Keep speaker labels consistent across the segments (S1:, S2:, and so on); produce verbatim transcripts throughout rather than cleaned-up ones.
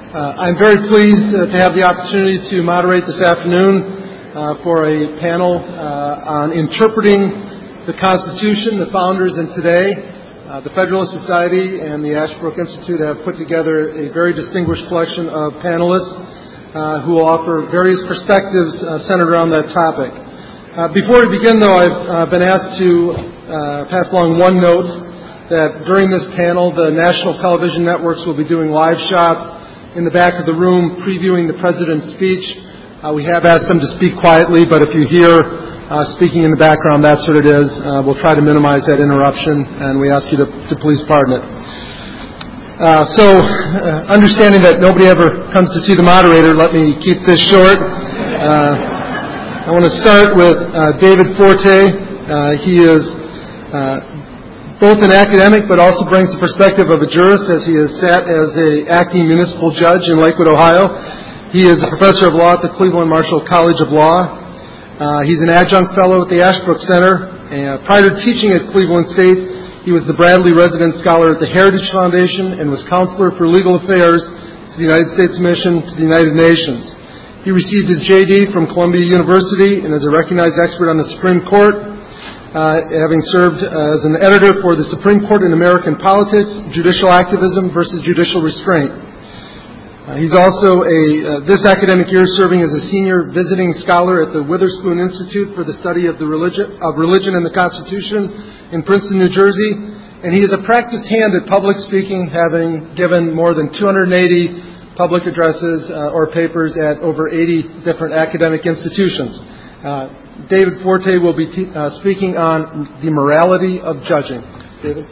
S1: Uh, I'm very pleased uh, to have the opportunity to moderate this afternoon uh, for a panel uh, on interpreting the Constitution. The founders and today, uh, the Federalist Society and the Ashbrook Institute have put together a very distinguished collection of panelists uh, who will offer various perspectives uh, centered around that topic. Uh, before we begin, though, I've uh, been asked to uh, pass along one note that during this panel, the national television networks will be doing live shots in the back of the room previewing the President's speech. Uh, we have asked them to speak quietly, but if you hear uh, speaking in the background, that's what it is. Uh, we'll try to minimize that interruption, and we ask you to, to please pardon it. Uh, so, uh, understanding that nobody ever comes to see the moderator, let me keep this short. Uh, I want to start with uh, David Forte. Uh, he is uh, both an academic, but also brings the perspective of a jurist, as he has sat as an acting municipal judge in Lakewood, Ohio. He is a professor of law at the Cleveland Marshall College of Law. Uh, he's an adjunct fellow at the Ashbrook Center. Uh, prior to teaching at Cleveland State, he was the Bradley Resident Scholar at the Heritage Foundation and was counselor for legal affairs to the United States Mission to the United Nations. He received his J D from Columbia University and is a recognized expert on the Supreme Court, Uh, having served as an editor for the Supreme Court in American Politics, Judicial Activism versus Judicial Restraint. Uh, he's also a, uh, this academic year serving as a senior visiting scholar at the Witherspoon Institute for the Study of, the religion, of Religion and the Constitution in Princeton, New Jersey. And he is a practiced hand at public speaking, having given more than two hundred eighty public addresses uh, or papers at over eighty different academic institutions. Uh, David Forte will be te- uh, speaking on the morality of judging. David?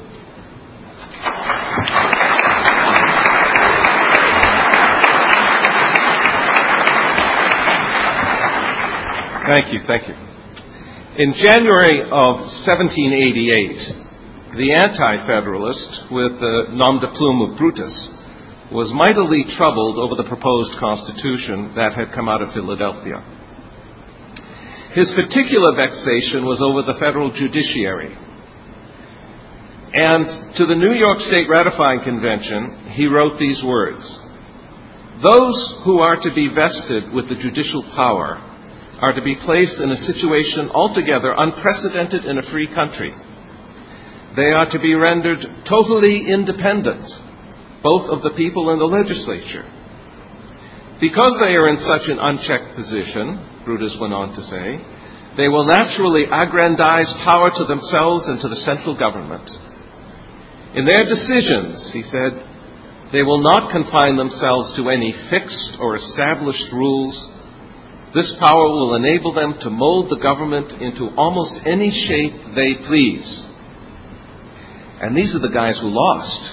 S2: Thank you, thank you. In January of seventeen eighty-eight, the Anti-Federalist, with the nom de plume of Brutus, was mightily troubled over the proposed Constitution that had come out of Philadelphia. His particular vexation was over the federal judiciary. And to the New York State Ratifying Convention, he wrote these words: "Those who are to be vested with the judicial power are to be placed in a situation altogether unprecedented in a free country. They are to be rendered totally independent, both of the people and the legislature. Because they are in such an unchecked position," Brutus went on to say, "they will naturally aggrandize power to themselves and to the central government. In their decisions," he said, "they will not confine themselves to any fixed or established rules. This power will enable them to mold the government into almost any shape they please." And these are the guys who lost.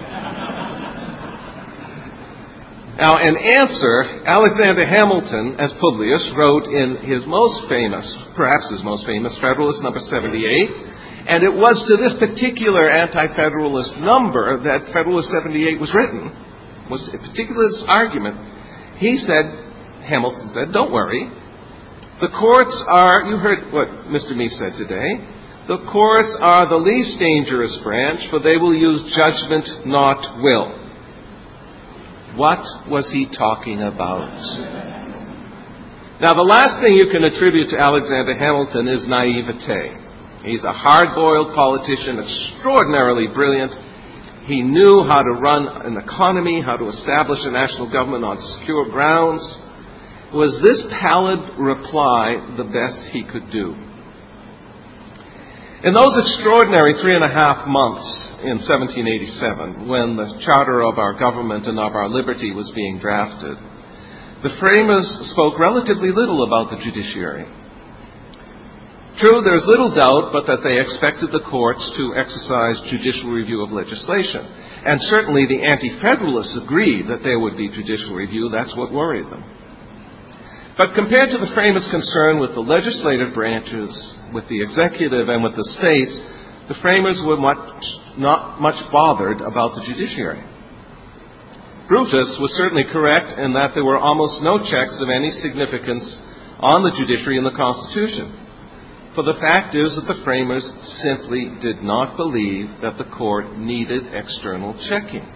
S2: Now, in answer, Alexander Hamilton, as Publius, wrote in his most famous, perhaps his most famous, Federalist number seventy-eight, and it was to this particular anti-federalist number that Federalist seventy-eight was written, was a particular argument. He said, Hamilton said, "Don't worry. The courts are," you heard what Mister Meese said today, "the courts are the least dangerous branch, for they will use judgment, not will." What was he talking about? Now, the last thing you can attribute to Alexander Hamilton is naivete. He's a hard-boiled politician, extraordinarily brilliant. He knew how to run an economy, how to establish a national government on secure grounds. Was this pallid reply the best he could do? In those extraordinary three and a half months in seventeen eighty-seven, when the charter of our government and of our liberty was being drafted, the framers spoke relatively little about the judiciary. True, there's little doubt but that they expected the courts to exercise judicial review of legislation. And certainly the Anti-Federalists agreed that there would be judicial review. That's what worried them. But compared to the framers' concern with the legislative branches, with the executive, and with the states, the framers were much, not much bothered about the judiciary. Brutus was certainly correct in that there were almost no checks of any significance on the judiciary in the Constitution. For the fact is that the framers simply did not believe that the court needed external checking.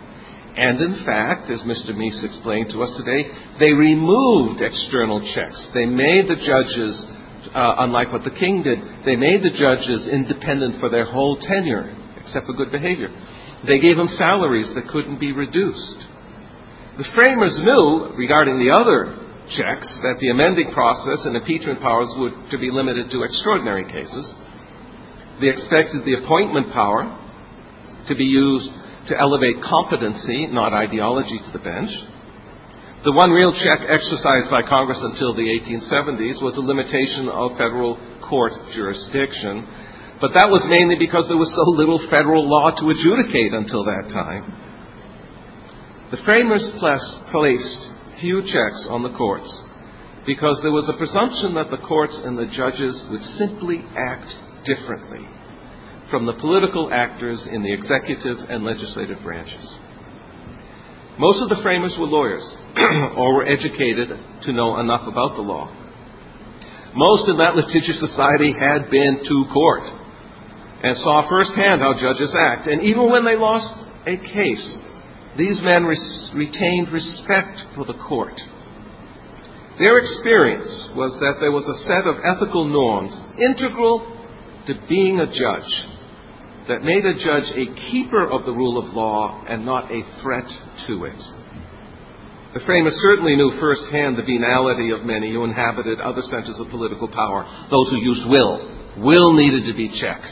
S2: And in fact, as Mister Meese explained to us today, they removed external checks. They made the judges, uh, unlike what the king did, they made the judges independent for their whole tenure, except for good behavior. They gave them salaries that couldn't be reduced. The framers knew, regarding the other checks, that the amending process and impeachment powers were to be limited to extraordinary cases. They expected the appointment power to be used to elevate competency, not ideology, to the bench. The one real check exercised by Congress until the eighteen seventies was the limitation of federal court jurisdiction, but that was mainly because there was so little federal law to adjudicate until that time. The framers placed few checks on the courts because there was a presumption that the courts and the judges would simply act differently from the political actors in the executive and legislative branches. Most of the framers were lawyers or were educated to know enough about the law. Most in that litigious society had been to court and saw firsthand how judges act. And even when they lost a case, these men res- retained respect for the court. Their experience was that there was a set of ethical norms integral to being a judge that made a judge a keeper of the rule of law and not a threat to it. The framers certainly knew firsthand the venality of many who inhabited other centers of political power, those who used will. Will needed to be checked.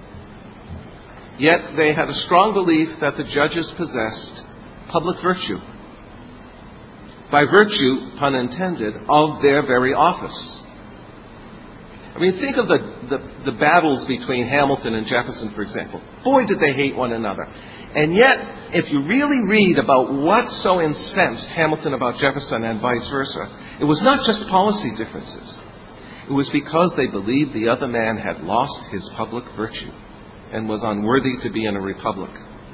S2: Yet they had a strong belief that the judges possessed public virtue. By virtue, pun intended, of their very office. I mean, think of the, the, the battles between Hamilton and Jefferson, for example. Boy, did they hate one another. And yet, if you really read about what so incensed Hamilton about Jefferson and vice versa, it was not just policy differences. It was because they believed the other man had lost his public virtue and was unworthy to be in a republic.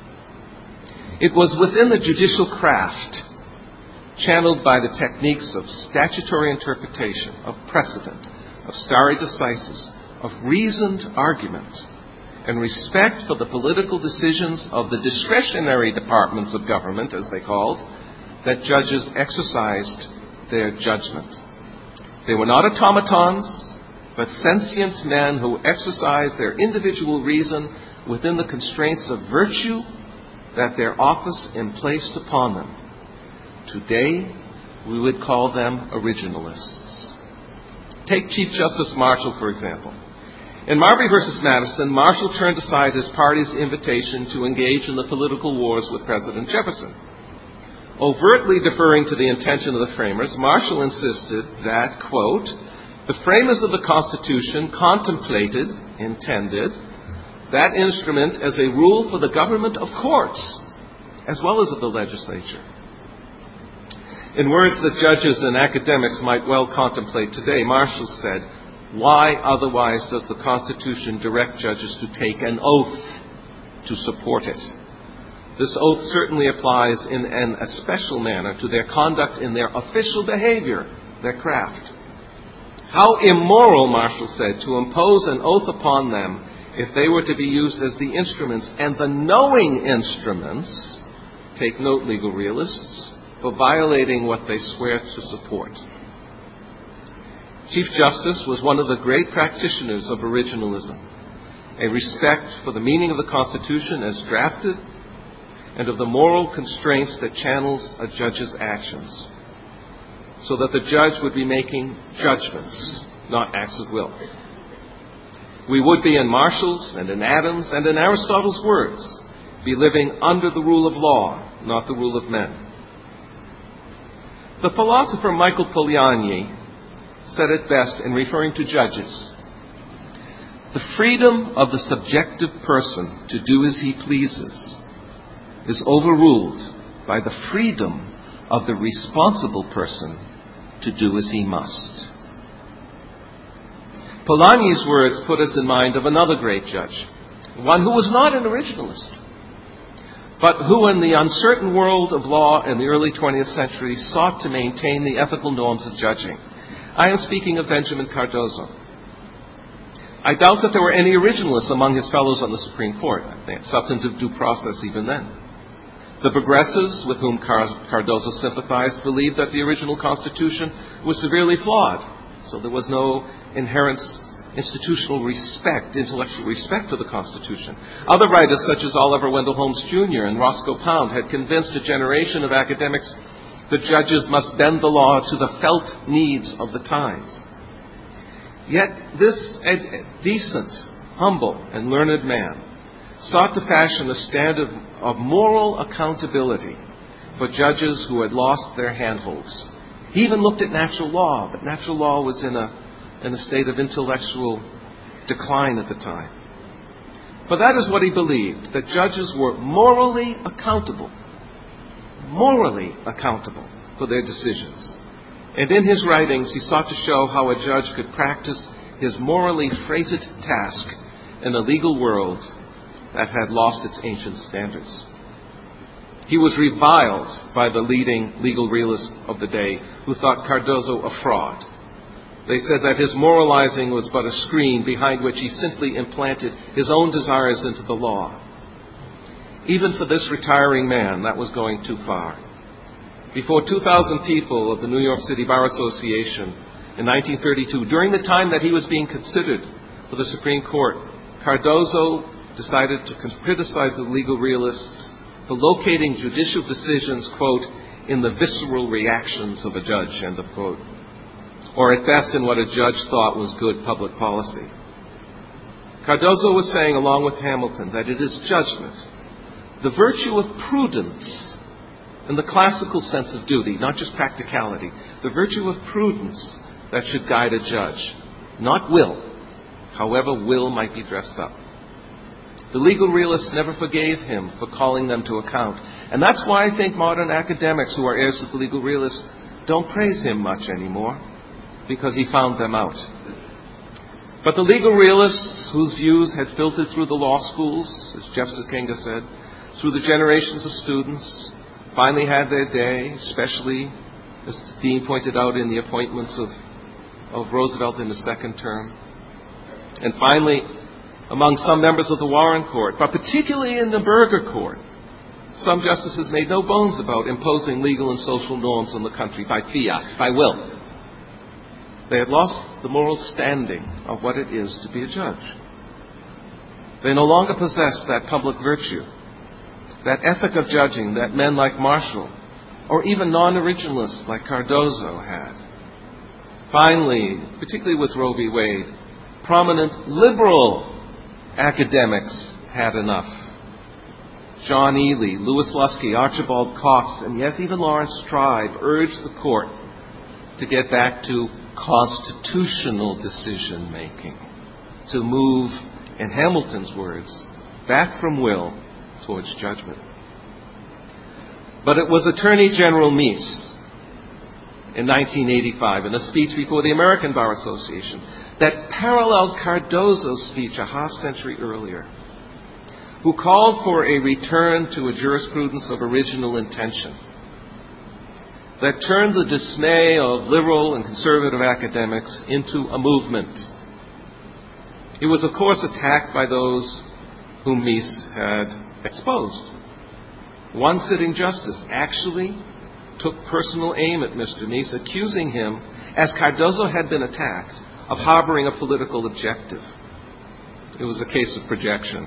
S2: It was within the judicial craft, channeled by the techniques of statutory interpretation, of precedent, of stare decisis, of reasoned argument, and respect for the political decisions of the discretionary departments of government, as they called, that judges exercised their judgment. They were not automatons, but sentient men who exercised their individual reason within the constraints of virtue that their office emplaced upon them. Today, we would call them originalists. Take Chief Justice Marshall, for example. In Marbury versus Madison, Marshall turned aside his party's invitation to engage in the political wars with President Jefferson. Overtly deferring to the intention of the framers, Marshall insisted that, quote, the framers of the Constitution contemplated, intended, that instrument as a rule for the government of courts, as well as of the legislature. In words that judges and academics might well contemplate today, Marshall said, why otherwise does the Constitution direct judges to take an oath to support it? This oath certainly applies in an especial manner to their conduct in their official behavior, their craft. How immoral, Marshall said, to impose an oath upon them if they were to be used as the instruments, and the knowing instruments, take note, legal realists, for violating what they swear to support. Chief Justice was one of the great practitioners of originalism, a respect for the meaning of the Constitution as drafted and of the moral constraints that channels a judge's actions, so that the judge would be making judgments, not acts of will. We would be, in Marshall's and in Adams and in Aristotle's words, be living under the rule of law, not the rule of men. The philosopher Michael Polanyi said it best in referring to judges. The freedom of the subjective person to do as he pleases is overruled by the freedom of the responsible person to do as he must. Polanyi's words put us in mind of another great judge, one who was not an originalist, but who in the uncertain world of law in the early twentieth century sought to maintain the ethical norms of judging. I am speaking of Benjamin Cardozo. I doubt that there were any originalists among his fellows on the Supreme Court. They had substantive due process even then. The progressives, with whom Car- Cardozo sympathized, believed that the original Constitution was severely flawed, so there was no inherent institutional respect, intellectual respect for the Constitution. Other writers, such as Oliver Wendell Holmes Junior and Roscoe Pound, had convinced a generation of academics that judges must bend the law to the felt needs of the times. Yet this ed- decent, humble, and learned man sought to fashion a standard of moral accountability for judges who had lost their handholds. He even looked at natural law, but natural law was in a in a state of intellectual decline at the time. But that is what he believed, that judges were morally accountable, morally accountable for their decisions. And in his writings, he sought to show how a judge could practice his morally freighted task in a legal world that had lost its ancient standards. He was reviled by the leading legal realists of the day, who thought Cardozo a fraud. They said that his moralizing was but a screen behind which he simply implanted his own desires into the law. Even for this retiring man, that was going too far. Before two thousand people of the New York City Bar Association in nineteen thirty-two, during the time that he was being considered for the Supreme Court, Cardozo decided to criticize the legal realists for locating judicial decisions, quote, in the visceral reactions of a judge, end of quote, or at best in what a judge thought was good public policy. Cardozo was saying, along with Hamilton, that it is judgment, the virtue of prudence, in the classical sense of duty, not just practicality, the virtue of prudence that should guide a judge, not will, however will might be dressed up. The legal realists never forgave him for calling them to account. And that's why I think modern academics who are heirs of the legal realists don't praise him much anymore, because he found them out. But the legal realists, whose views had filtered through the law schools, as Jeff Sikenga said, through the generations of students, finally had their day, especially, as the Dean pointed out, in the appointments of, of Roosevelt in his second term. And finally, among some members of the Warren Court, but particularly in the Burger Court, some justices made no bones about imposing legal and social norms on the country by fiat, by will. They had lost the moral standing of what it is to be a judge. They no longer possessed that public virtue, that ethic of judging that men like Marshall, or even non-originalists like Cardozo had. Finally, particularly with Roe v. Wade, prominent liberal academics had enough. John Ely, Louis Lusky, Archibald Cox, and yes, even Lawrence Tribe urged the court to get back to constitutional decision-making, to move, in Hamilton's words, back from will towards judgment. But it was Attorney General Meese in nineteen eighty-five, in a speech before the American Bar Association, that paralleled Cardozo's speech a half century earlier, who called for a return to a jurisprudence of original intention that turned the dismay of liberal and conservative academics into a movement. It was, of course, attacked by those whom Meese had exposed. One sitting justice actually took personal aim at Mister Meese, accusing him, as Cardozo had been attacked, of harboring a political objective. It was a case of projection.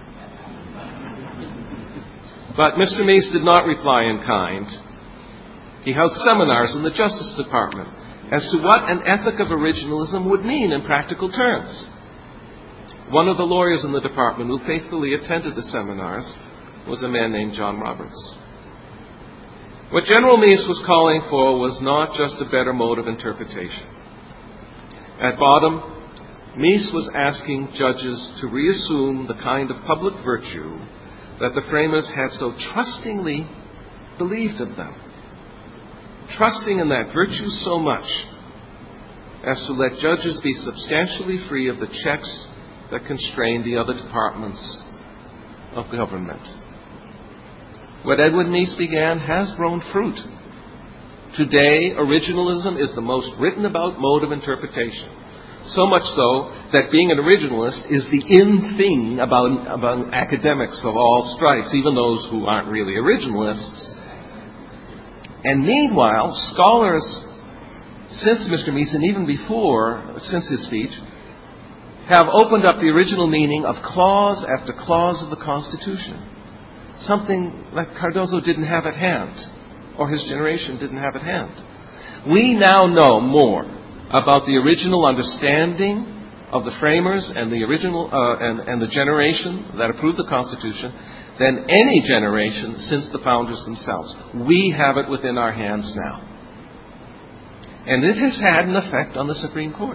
S2: But Mister Meese did not reply in kind. He held seminars in the Justice Department as to what an ethic of originalism would mean in practical terms. One of the lawyers in the department who faithfully attended the seminars was a man named John Roberts. What General Meese was calling for was not just a better mode of interpretation. At bottom, Meese was asking judges to reassume the kind of public virtue that the framers had so trustingly believed of them. Trusting in that virtue so much as to let judges be substantially free of the checks that constrain the other departments of government. What Edward Meese began has borne fruit. Today, originalism is the most written about mode of interpretation. So much so that being an originalist is the in thing about, about academics of all stripes, even those who aren't really originalists. And meanwhile, scholars, since Mister Meese and even before, since his speech, have opened up the original meaning of clause after clause of the Constitution. Something that Cardozo didn't have at hand, or his generation didn't have at hand. We now know more about the original understanding of the framers and the original uh, and, and the generation that approved the Constitution than any generation since the founders themselves. We have it within our hands now. And it has had an effect on the Supreme Court.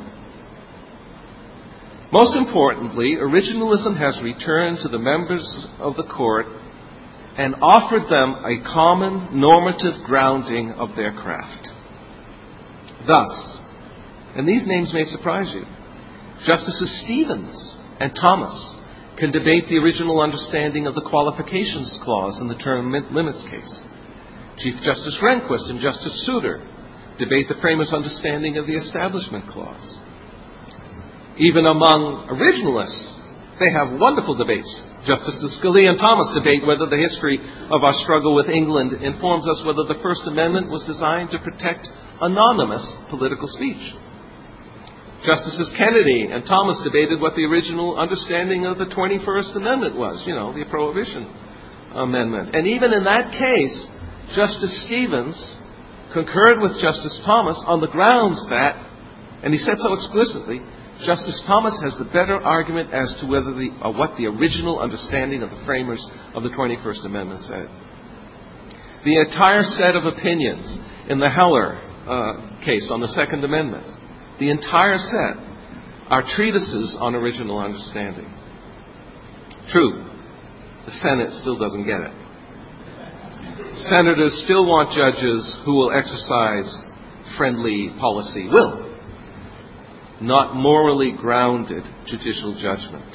S2: Most importantly, originalism has returned to the members of the court and offered them a common normative grounding of their craft. Thus, and these names may surprise you, Justices Stevens and Thomas can debate the original understanding of the qualifications clause in the term limits case. Chief Justice Rehnquist and Justice Souter debate the framers' understanding of the Establishment Clause. Even among originalists, they have wonderful debates. Justices Scalia and Thomas debate whether the history of our struggle with England informs us whether the First Amendment was designed to protect anonymous political speech. Justices Kennedy and Thomas debated what the original understanding of the twenty-first Amendment was, you know, the Prohibition Amendment. And even in that case, Justice Stevens concurred with Justice Thomas on the grounds that, and he said so explicitly, Justice Thomas has the better argument as to whether the, uh, what the original understanding of the framers of the twenty-first Amendment said. The entire set of opinions in the Heller uh, case on the Second Amendment, the entire set, are treatises on original understanding. True, the Senate still doesn't get it. Senators still want judges who will exercise friendly policy will, not morally grounded judicial judgment.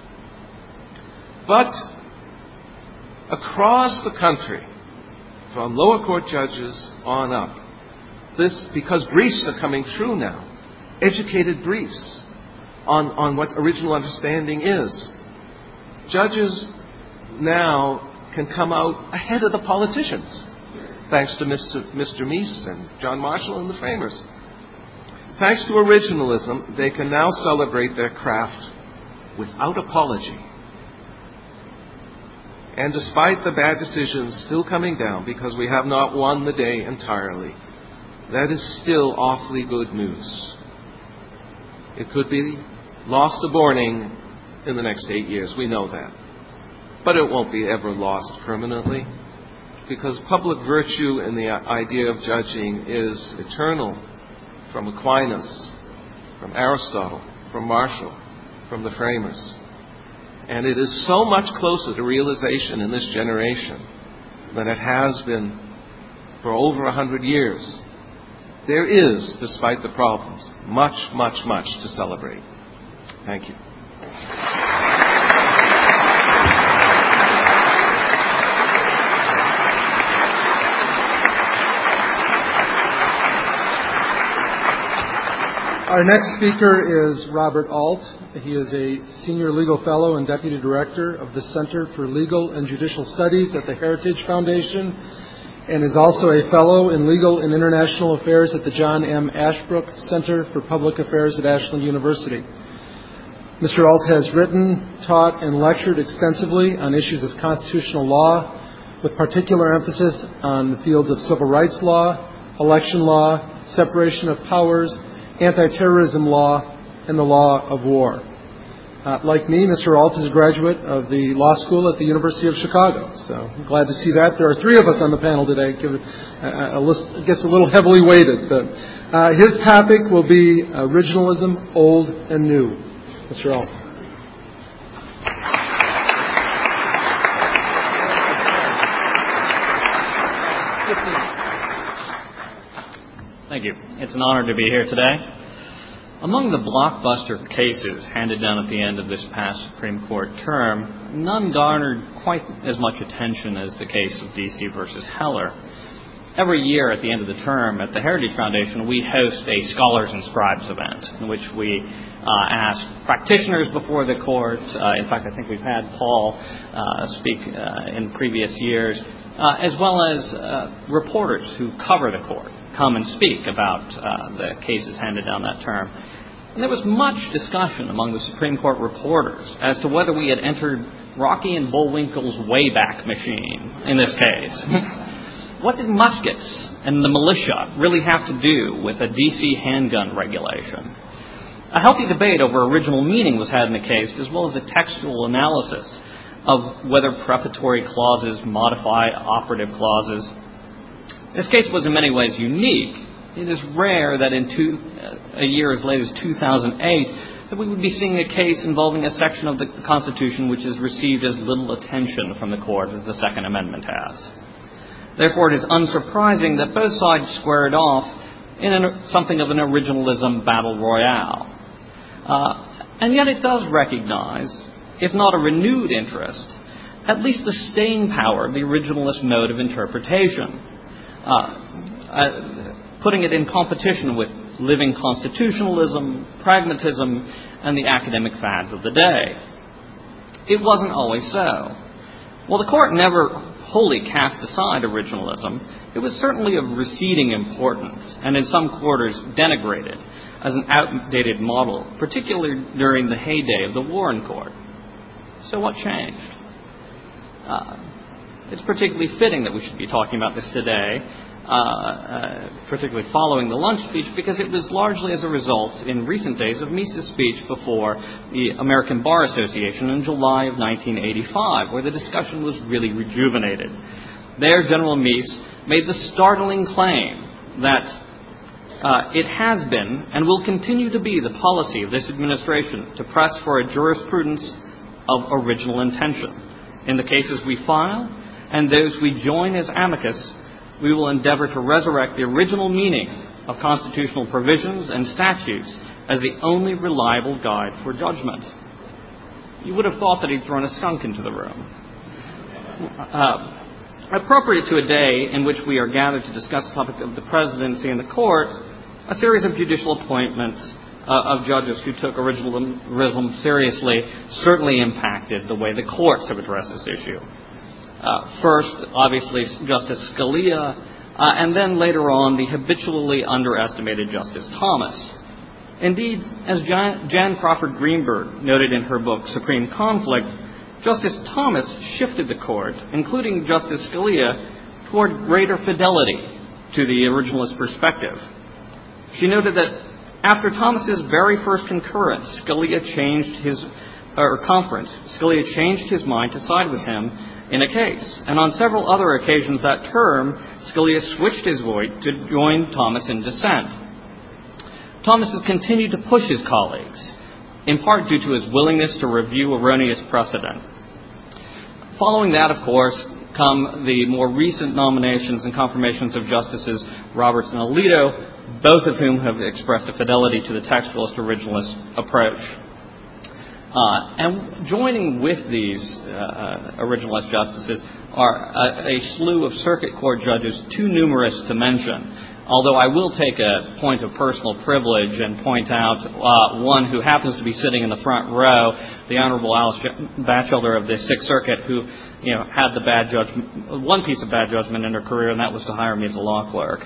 S2: But across the country, from lower court judges on up, this, because briefs are coming through now, educated briefs on, on what original understanding is, judges now can come out ahead of the politicians, thanks to Mister Mister Meese and John Marshall and the framers. Thanks to originalism, they can now celebrate their craft without apology. And despite the bad decisions still coming down, because we have not won the day entirely, that is still awfully good news. It could be lost to Borning in the next eight years, we know that. But it won't be ever lost permanently, because public virtue and the idea of judging is eternal. From Aquinas, from Aristotle, from Marshall, from the framers. And it is so much closer to realization in this generation than it has been for over a hundred years. There is, despite the problems, much, much, much to celebrate. Thank you.
S1: Our next speaker is Robert Alt. He is a Senior Legal Fellow and Deputy Director of the Center for Legal and Judicial Studies at the Heritage Foundation, and is also a Fellow in Legal and International Affairs at the John M. Ashbrook Center for Public Affairs at Ashland University. Mister Alt has written, taught, and lectured extensively on issues of constitutional law, with particular emphasis on the fields of civil rights law, election law, separation of powers, anti-terrorism law, and the law of war. Uh, like me, Mister Alt is a graduate of the law school at the University of Chicago, so I'm glad to see that. There are three of us on the panel today. Give it, uh, a list, gets a little heavily weighted, but uh, his topic will be originalism, old and new. Mister Alt.
S3: Thank you. It's an honor to be here today. Among the blockbuster cases handed down at the end of this past Supreme Court term, none garnered quite as much attention as the case of D C versus Heller. every year at the end of the term at the Heritage Foundation, we host a Scholars and Scribes event in which we uh, ask practitioners before the court. Uh, in fact, I think we've had Paul uh, speak uh, in previous years, uh, as well as uh, reporters who cover the court come and speak about uh, the cases handed down that term. And there was much discussion among the Supreme Court reporters as to whether we had entered Rocky and Bullwinkle's Wayback Machine in this case. What did muskets and the militia really have to do with a D C handgun regulation? A healthy debate over original meaning was had in the case, as well as a textual analysis of whether prefatory clauses modify operative clauses. This case was in many ways unique. It is rare that in two, uh, a year as late as two thousand eight that we would be seeing a case involving a section of the Constitution which has received as little attention from the court as the Second Amendment has. Therefore, it is unsurprising that both sides squared off in an, something of an originalism battle royale. Uh, and yet it does recognize, if not a renewed interest, at least the staying power of the originalist mode of interpretation, uh, uh, putting it in competition with living constitutionalism, pragmatism, and the academic fads of the day. It wasn't always so. While the court never wholly cast aside originalism, it was certainly of receding importance, and in some quarters denigrated as an outdated model, particularly during the heyday of the Warren Court. So what changed? Uh, it's particularly fitting that we should be talking about this today, uh, uh, particularly following the lunch speech, because it was largely as a result in recent days of Meese's speech before the American Bar Association in July of nineteen eighty-five, where the discussion was really rejuvenated. There, General Meese made the startling claim that uh, it has been and will continue to be the policy of this administration to press for a jurisprudence of original intention. In the cases we file and those we join as amicus, we will endeavor to resurrect the original meaning of constitutional provisions and statutes as the only reliable guide for judgment. You would have thought that he'd thrown a skunk into the room. Uh, appropriate to a day in which we are gathered to discuss the topic of the presidency and the court, a series of judicial appointments uh, of judges who took originalism seriously certainly impacted the way the courts have addressed this issue. Uh, first, obviously, Justice Scalia, uh, and then later on, the habitually underestimated Justice Thomas. Indeed, as Jan, Jan Crawford Greenberg noted in her book, Supreme Conflict, Justice Thomas shifted the court, including Justice Scalia, toward greater fidelity to the originalist perspective. She noted that after Thomas's very first concurrence, Scalia changed his, or conference, Scalia changed his mind to side with him in a case. And on several other occasions that term, Scalia switched his vote to join Thomas in dissent. Thomas has continued to push his colleagues, in part due to his willingness to review erroneous precedent. Following that, of course, come the more recent nominations and confirmations of Justices Roberts and Alito, both of whom have expressed a fidelity to the textualist originalist approach. Uh, and joining with these uh, originalist justices are a, a slew of circuit court judges too numerous to mention, although I will take a point of personal privilege and point out uh, one who happens to be sitting in the front row, the Honorable Alice Batchelder of the Sixth Circuit, who you know had the bad judgment, one piece of bad judgment in her career, and that was to hire me as a law clerk.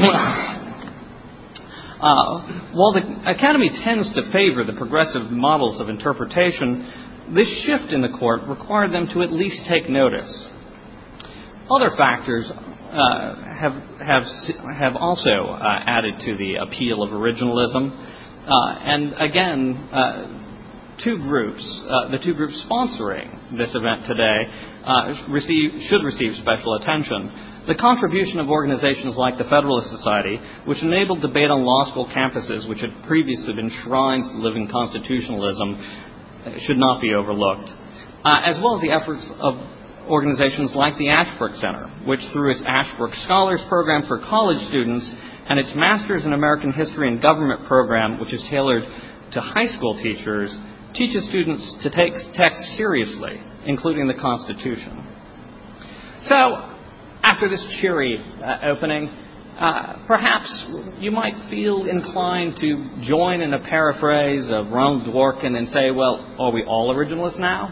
S3: Uh, while the Academy tends to favor the progressive models of interpretation, this shift in the court required them to at least take notice. Other factors uh, have have have also uh, added to the appeal of originalism, uh, and again, uh, two groups, uh, the two groups sponsoring this event today, uh, receive should receive special attention. The contribution of organizations like the Federalist Society, which enabled debate on law school campuses which had previously been shrines to living constitutionalism, should not be overlooked, uh, as well as the efforts of organizations like the Ashbrook Center, which through its Ashbrook Scholars Program for college students and its Masters in American History and Government program, which is tailored to high school teachers, teaches students to take texts seriously, including the Constitution. So, after this cheery uh, opening, uh, perhaps you might feel inclined to join in a paraphrase of Ronald Dworkin and say, well, are we all originalists now?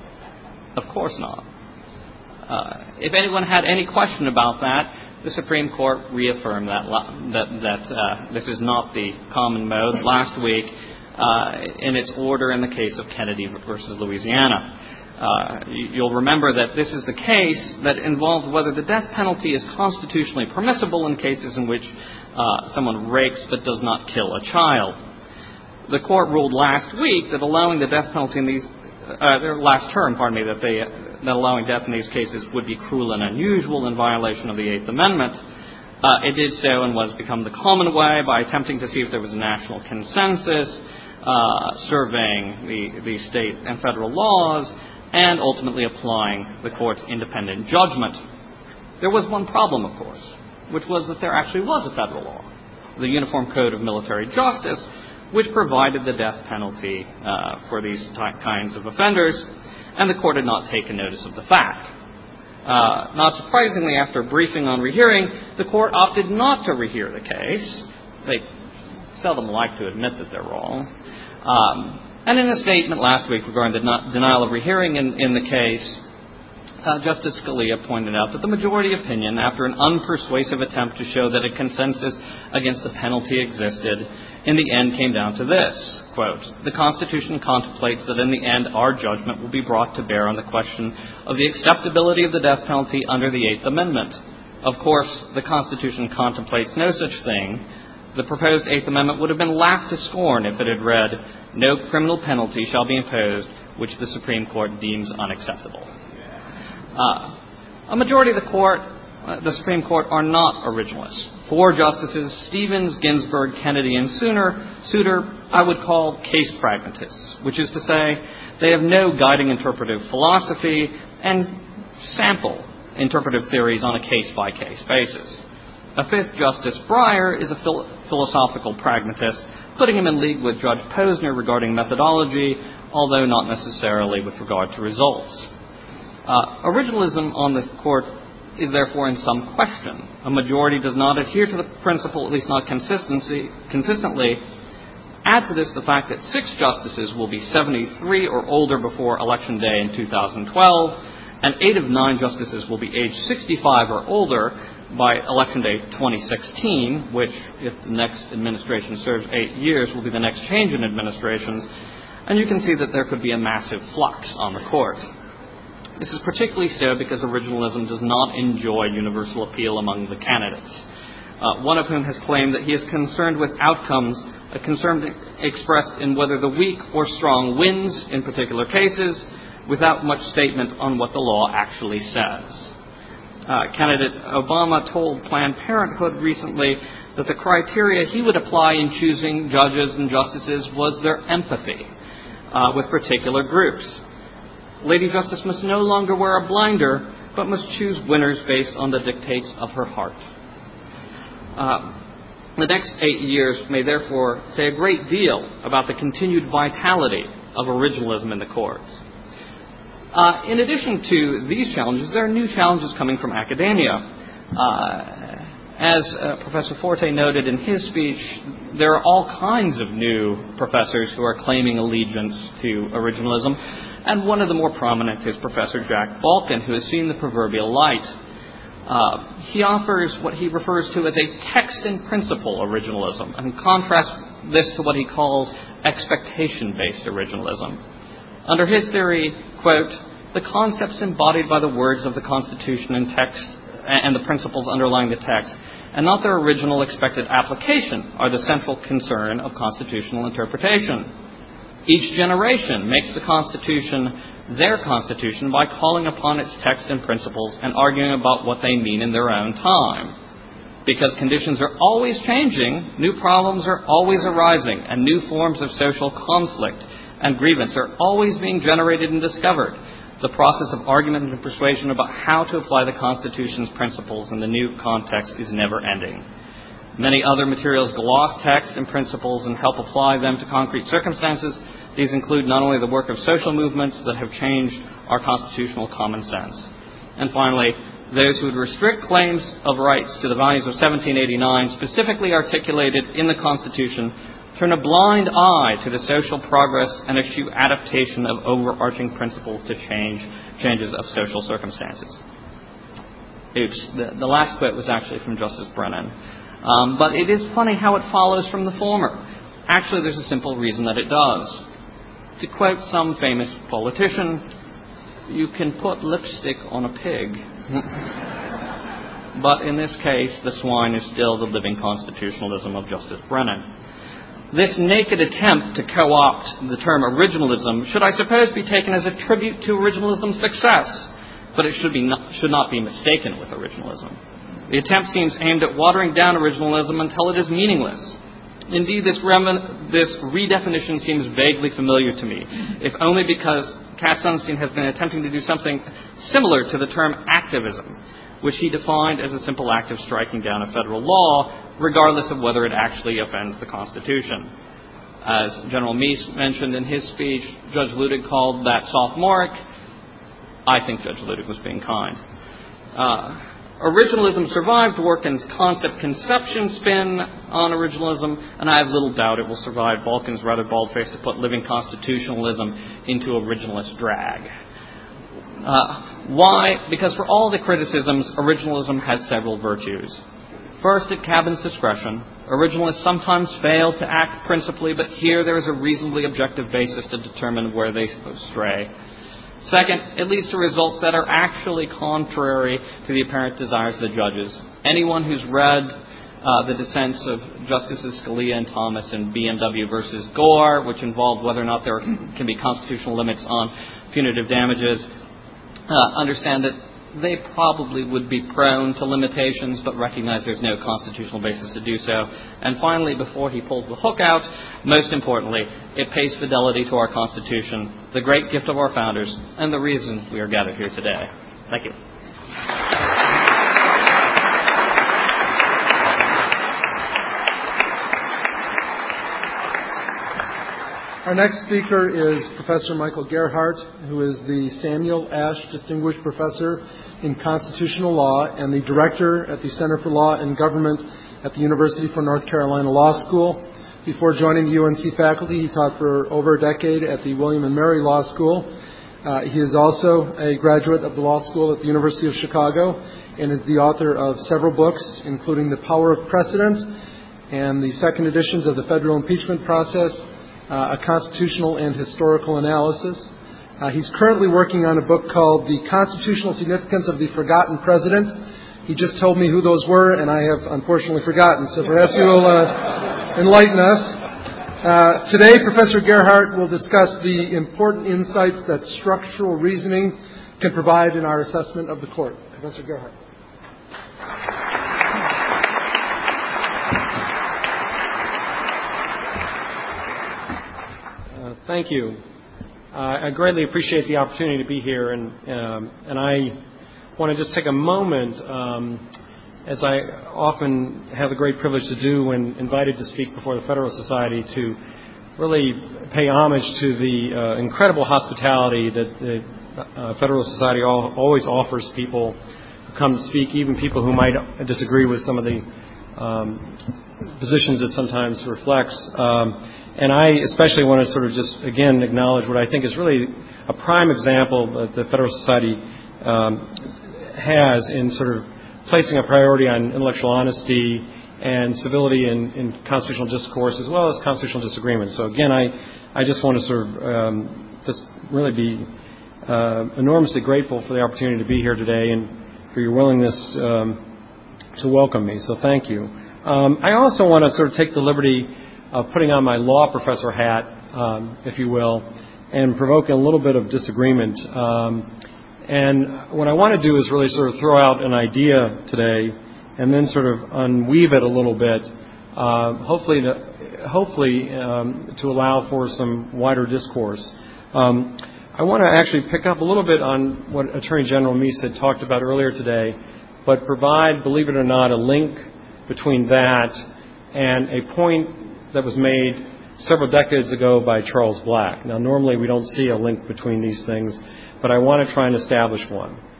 S3: Of course not. Uh, if anyone had any question about that, the Supreme Court reaffirmed that that, that uh, this is not the common mode last week uh, in its order in the case of Kennedy versus Louisiana. Uh, you'll remember that this is the case that involved whether the death penalty is constitutionally permissible in cases in which uh, someone rapes but does not kill a child. The court ruled last week that allowing the death penalty in these, uh, their last term, pardon me, that they that allowing death in these cases would be cruel and unusual in violation of the Eighth Amendment. Uh, it did so and was become the common way by attempting to see if there was a national consensus, uh, surveying the, the state and federal laws, and ultimately applying the court's independent judgment. There was one problem, of course, which was that there actually was a federal law, the Uniform Code of Military Justice, which provided the death penalty uh, for these ty- kinds of offenders, and the court had not taken notice of the fact. Uh, not surprisingly, after a briefing on rehearing, the court opted not to rehear the case. They seldom like to admit that they're wrong. Um, And in a statement last week regarding the denial of rehearing in, in the case, uh, Justice Scalia pointed out that the majority opinion, after an unpersuasive attempt to show that a consensus against the penalty existed, in the end came down to this, quote, "The Constitution contemplates that in the end our judgment will be brought to bear on the question of the acceptability of the death penalty under the Eighth Amendment. Of course, the Constitution contemplates no such thing. The proposed Eighth Amendment would have been laughed to scorn if it had read, 'No criminal penalty shall be imposed which the Supreme Court deems unacceptable.'" Uh, a majority of the court, uh, the Supreme Court, are not originalists. Four justices, Stevens, Ginsburg, Kennedy, and Souter, I would call case pragmatists, which is to say they have no guiding interpretive philosophy and sample interpretive theories on a case-by-case basis. A fifth, Justice Breyer, is a phil- philosophical pragmatist, putting him in league with Judge Posner regarding methodology, although not necessarily with regard to results. Uh, originalism on this court is therefore in some question. A majority does not adhere to the principle, at least not consistency, consistently. Add to this the fact that six justices will be seventy-three or older before Election Day in two thousand twelve, and eight of nine justices will be age sixty-five or older by Election Day twenty sixteen, which, if the next administration serves eight years, will be the next change in administrations. And you can see that there could be a massive flux on the court. This is particularly so because originalism does not enjoy universal appeal among the candidates, uh, one of whom has claimed that he is concerned with outcomes, a concern expressed in whether the weak or strong wins in particular cases, without much statement on what the law actually says. Uh, candidate Obama told Planned Parenthood recently that the criteria he would apply in choosing judges and justices was their empathy uh, with particular groups. Lady Justice must no longer wear a blinder, but must choose winners based on the dictates of her heart. Uh, the next eight years may therefore say a great deal about the continued vitality of originalism in the courts. Uh, in addition to these challenges, there are new challenges coming from academia. Uh, as uh, Professor Forte noted in his speech, there are all kinds of new professors who are claiming allegiance to originalism, and one of the more prominent is Professor Jack Balkin, who has seen the proverbial light. Uh, he offers what he refers to as a text and principle originalism, and contrasts this to what he calls expectation-based originalism. Under his theory, quote, "The concepts embodied by the words of the Constitution and text and the principles underlying the text, and not their original expected application, are the central concern of constitutional interpretation. Each generation makes the Constitution their Constitution by calling upon its text and principles and arguing about what they mean in their own time. Because conditions are always changing, new problems are always arising, and new forms of social conflict and grievance are always being generated and discovered. The process of argument and persuasion about how to apply the Constitution's principles in the new context is never ending. Many other materials gloss text and principles and help apply them to concrete circumstances. These include not only the work of social movements that have changed our constitutional common sense." And finally, those who would restrict claims of rights to the values of seventeen eighty-nine, specifically articulated in the Constitution, turn a blind eye to the social progress and eschew adaptation of overarching principles to change changes of social circumstances. Oops, the, the last quote was actually from Justice Brennan. Um, but it is funny how it follows from the former. Actually, there's a simple reason that it does. To quote some famous politician, you can put lipstick on a pig. But in this case, the swine is still the living constitutionalism of Justice Brennan. This naked attempt to co-opt the term originalism should, I suppose, be taken as a tribute to originalism's success, but it should, be not, should not be mistaken with originalism. The attempt seems aimed at watering down originalism until it is meaningless. Indeed, this, rem- this redefinition seems vaguely familiar to me, if only because Cass Sunstein has been attempting to do something similar to the term activism, which he defined as a simple act of striking down a federal law, regardless of whether it actually offends the Constitution. As General Meese mentioned in his speech, Judge Ludig called that sophomoric. I think Judge Ludig was being kind. Uh, Originalism survived Dworkin's concept conception spin on originalism, and I have little doubt it will survive Balkin's rather bald-faced to put living constitutionalism into originalist drag. Uh, why? Because for all the criticisms, originalism has several virtues. First, it cabins discretion. Originalists sometimes fail to act principally, but here there is a reasonably objective basis to determine where they stray. Second, it leads to results that are actually contrary to the apparent desires of the judges. Anyone who's read uh, the dissents of Justices Scalia and Thomas in B M W versus Gore, which involved whether or not there can be constitutional limits on punitive damages, uh, understand that they probably would be prone to limitations, but recognize there's no constitutional basis to do so. And finally, before he pulls the hook out, most importantly, it pays fidelity to our Constitution, the great gift of our founders, and the reason we are gathered here today. Thank you.
S1: Our next speaker is Professor Michael Gerhardt, who is the Samuel Ash Distinguished Professor in Constitutional Law and the Director at the Center for Law and Government at the University for North Carolina Law School. Before joining the U N C faculty, he taught for over a decade at the William and Mary Law School. Uh, he is also a graduate of the law school at the University of Chicago and is the author of several books, including The Power of Precedent and the second editions of The Federal Impeachment Process, Uh, a constitutional and historical analysis. Uh, he's currently working on a book called The Constitutional Significance of the Forgotten Presidents. He just told me who those were, and I have unfortunately forgotten, so perhaps you will uh, enlighten us. Uh, today, Professor Gerhardt will discuss the important insights that structural reasoning can provide in our assessment of the court. Professor Gerhardt.
S4: Thank you. Uh, I greatly appreciate the opportunity to be here, and um, and I want to just take a moment, um, as I often have the great privilege to do when invited to speak before the Federalist Society, to really pay homage to the uh, incredible hospitality that the uh, Federalist Society all, always offers people who come to speak, even people who might disagree with some of the um, positions it sometimes reflects. Um, And I especially want to sort of just, again, acknowledge what I think is really a prime example that the Federal Society um, has in sort of placing a priority on intellectual honesty and civility in, in constitutional discourse as well as constitutional disagreement. So, again, I, I just want to sort of um, just really be uh, enormously grateful for the opportunity to be here today and for your willingness um, to welcome me. So thank you. Um, I also want to sort of take the liberty of putting on my law professor hat, um, if you will, and provoking a little bit of disagreement. Um, and what I want to do is really sort of throw out an idea today and then sort of unweave it a little bit, uh, hopefully to, hopefully um, to allow for some wider discourse. Um, I want to actually pick up a little bit on what Attorney General Meese had talked about earlier today, but provide, believe it or not, a link between that and a point that was made several decades ago by Charles Black. Now, normally we don't see a link between these things, but I want to try and establish one.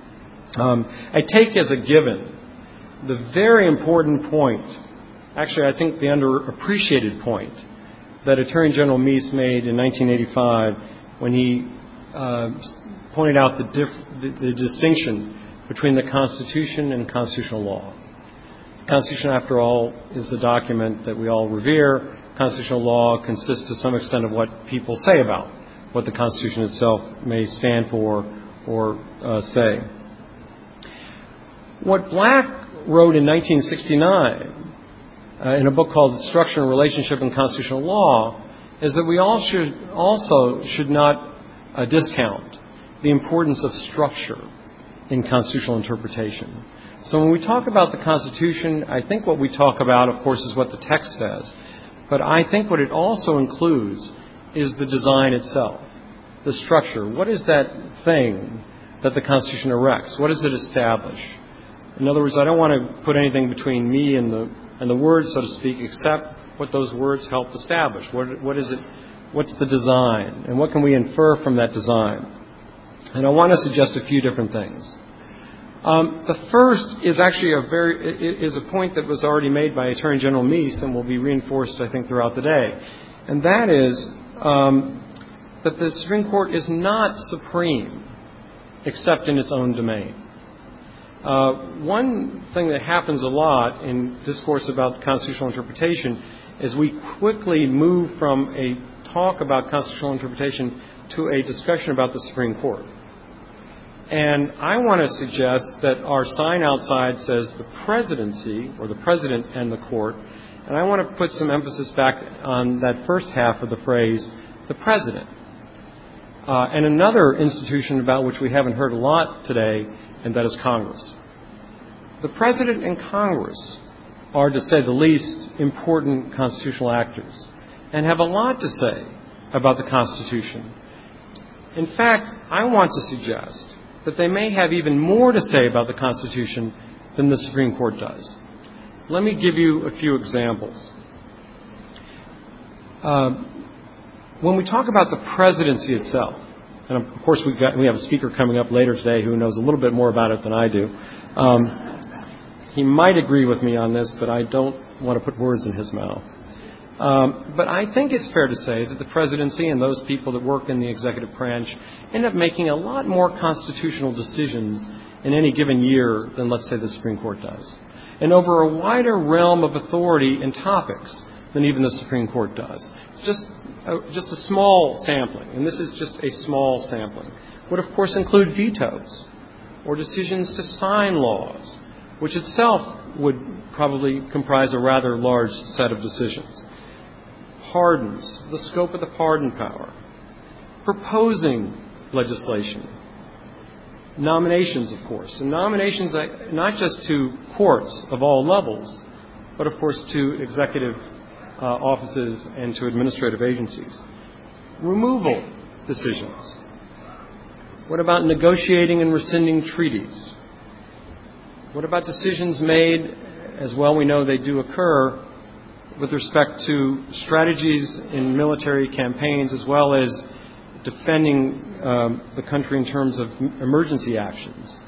S4: Um, I take as a given the very important point, actually I think the underappreciated point, that Attorney General Meese made in nineteen eighty-five when he uh, pointed out the, diff- the, the distinction between the Constitution and constitutional law. The Constitution, after all, is a document that we all revere. Constitutional law consists to some extent of what people say about what the Constitution itself may stand for or uh, say. What Black wrote in nineteen sixty-nine uh, in a book called The Structure and Relationship in Constitutional Law is that we all should also should not uh, discount the importance of structure in constitutional interpretation. So when we talk about the Constitution, I think what we talk about, of course, is what the text says. But I think what it also includes is the design itself, the structure. What is that thing that the Constitution erects? What does it establish? In other words, I don't want to put anything between me and the and the words, so to speak, except what those words help establish. What, what is it? What's the design? And what can we infer from that design? And I want to suggest a few different things. Um, the first is actually a very is a point that was already made by Attorney General Meese and will be reinforced, I think, throughout the day, and that is um, that the Supreme Court is not supreme except in its own domain. Uh, one thing that happens a lot in discourse about constitutional interpretation is we quickly move from a talk about constitutional interpretation to a discussion about the Supreme Court. And I want to suggest that our sign outside says the presidency, or the president and the court, and I want to put some emphasis back on that first half of the phrase, the president. Uh, and another institution about which we haven't heard a lot today, and that is Congress. The President and Congress are, to say the least, important constitutional actors and have a lot to say about the Constitution. In fact, I want to suggest that they may have even more to say about the Constitution than the Supreme Court does. Let me give you a few examples. Uh, when we talk about the presidency itself, and of course we've got, we have a speaker coming up later today who knows a little bit more about it than I do. Um, he might agree with me on this, but I don't want to put words in his mouth. Um, but I think it's fair to say that the presidency and those people that work in the executive branch end up making a lot more constitutional decisions in any given year than, let's say, the Supreme Court does, and over a wider realm of authority and topics than even the Supreme Court does. Just a, just a small sampling, and this is just a small sampling, would of course include vetoes or decisions to sign laws, which itself would probably comprise a rather large set of decisions. Pardons, the scope of the pardon power, proposing legislation, nominations, of course, and nominations not just to courts of all levels, but of course to executive uh, offices and to administrative agencies. Removal decisions. What about negotiating and rescinding treaties? What about decisions made, as well we know they do occur, with respect to strategies in military campaigns as well as defending um, the country in terms of emergency actions?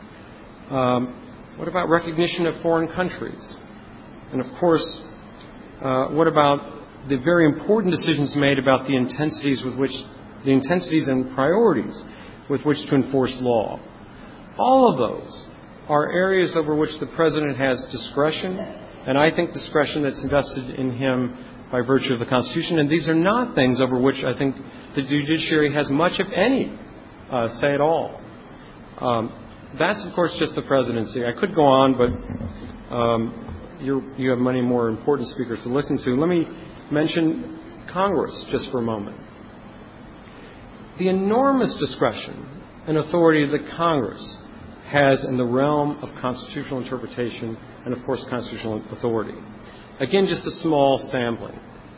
S4: Um, what about recognition of foreign countries? And of course, uh, what about the very important decisions made about the intensities with which, the intensities and priorities with which to enforce law? All of those are areas over which the President has discretion, and I think discretion that's invested in him by virtue of the Constitution. And these are not things over which I think the judiciary has much, if any, uh, say at all. Um, that's, of course, just the presidency. I could go on, but um, you're, you have many more important speakers to listen to. Let me mention Congress just for a moment. The enormous discretion and authority that Congress has in the realm of constitutional interpretation and, of course, constitutional authority. Again, just a small sampling.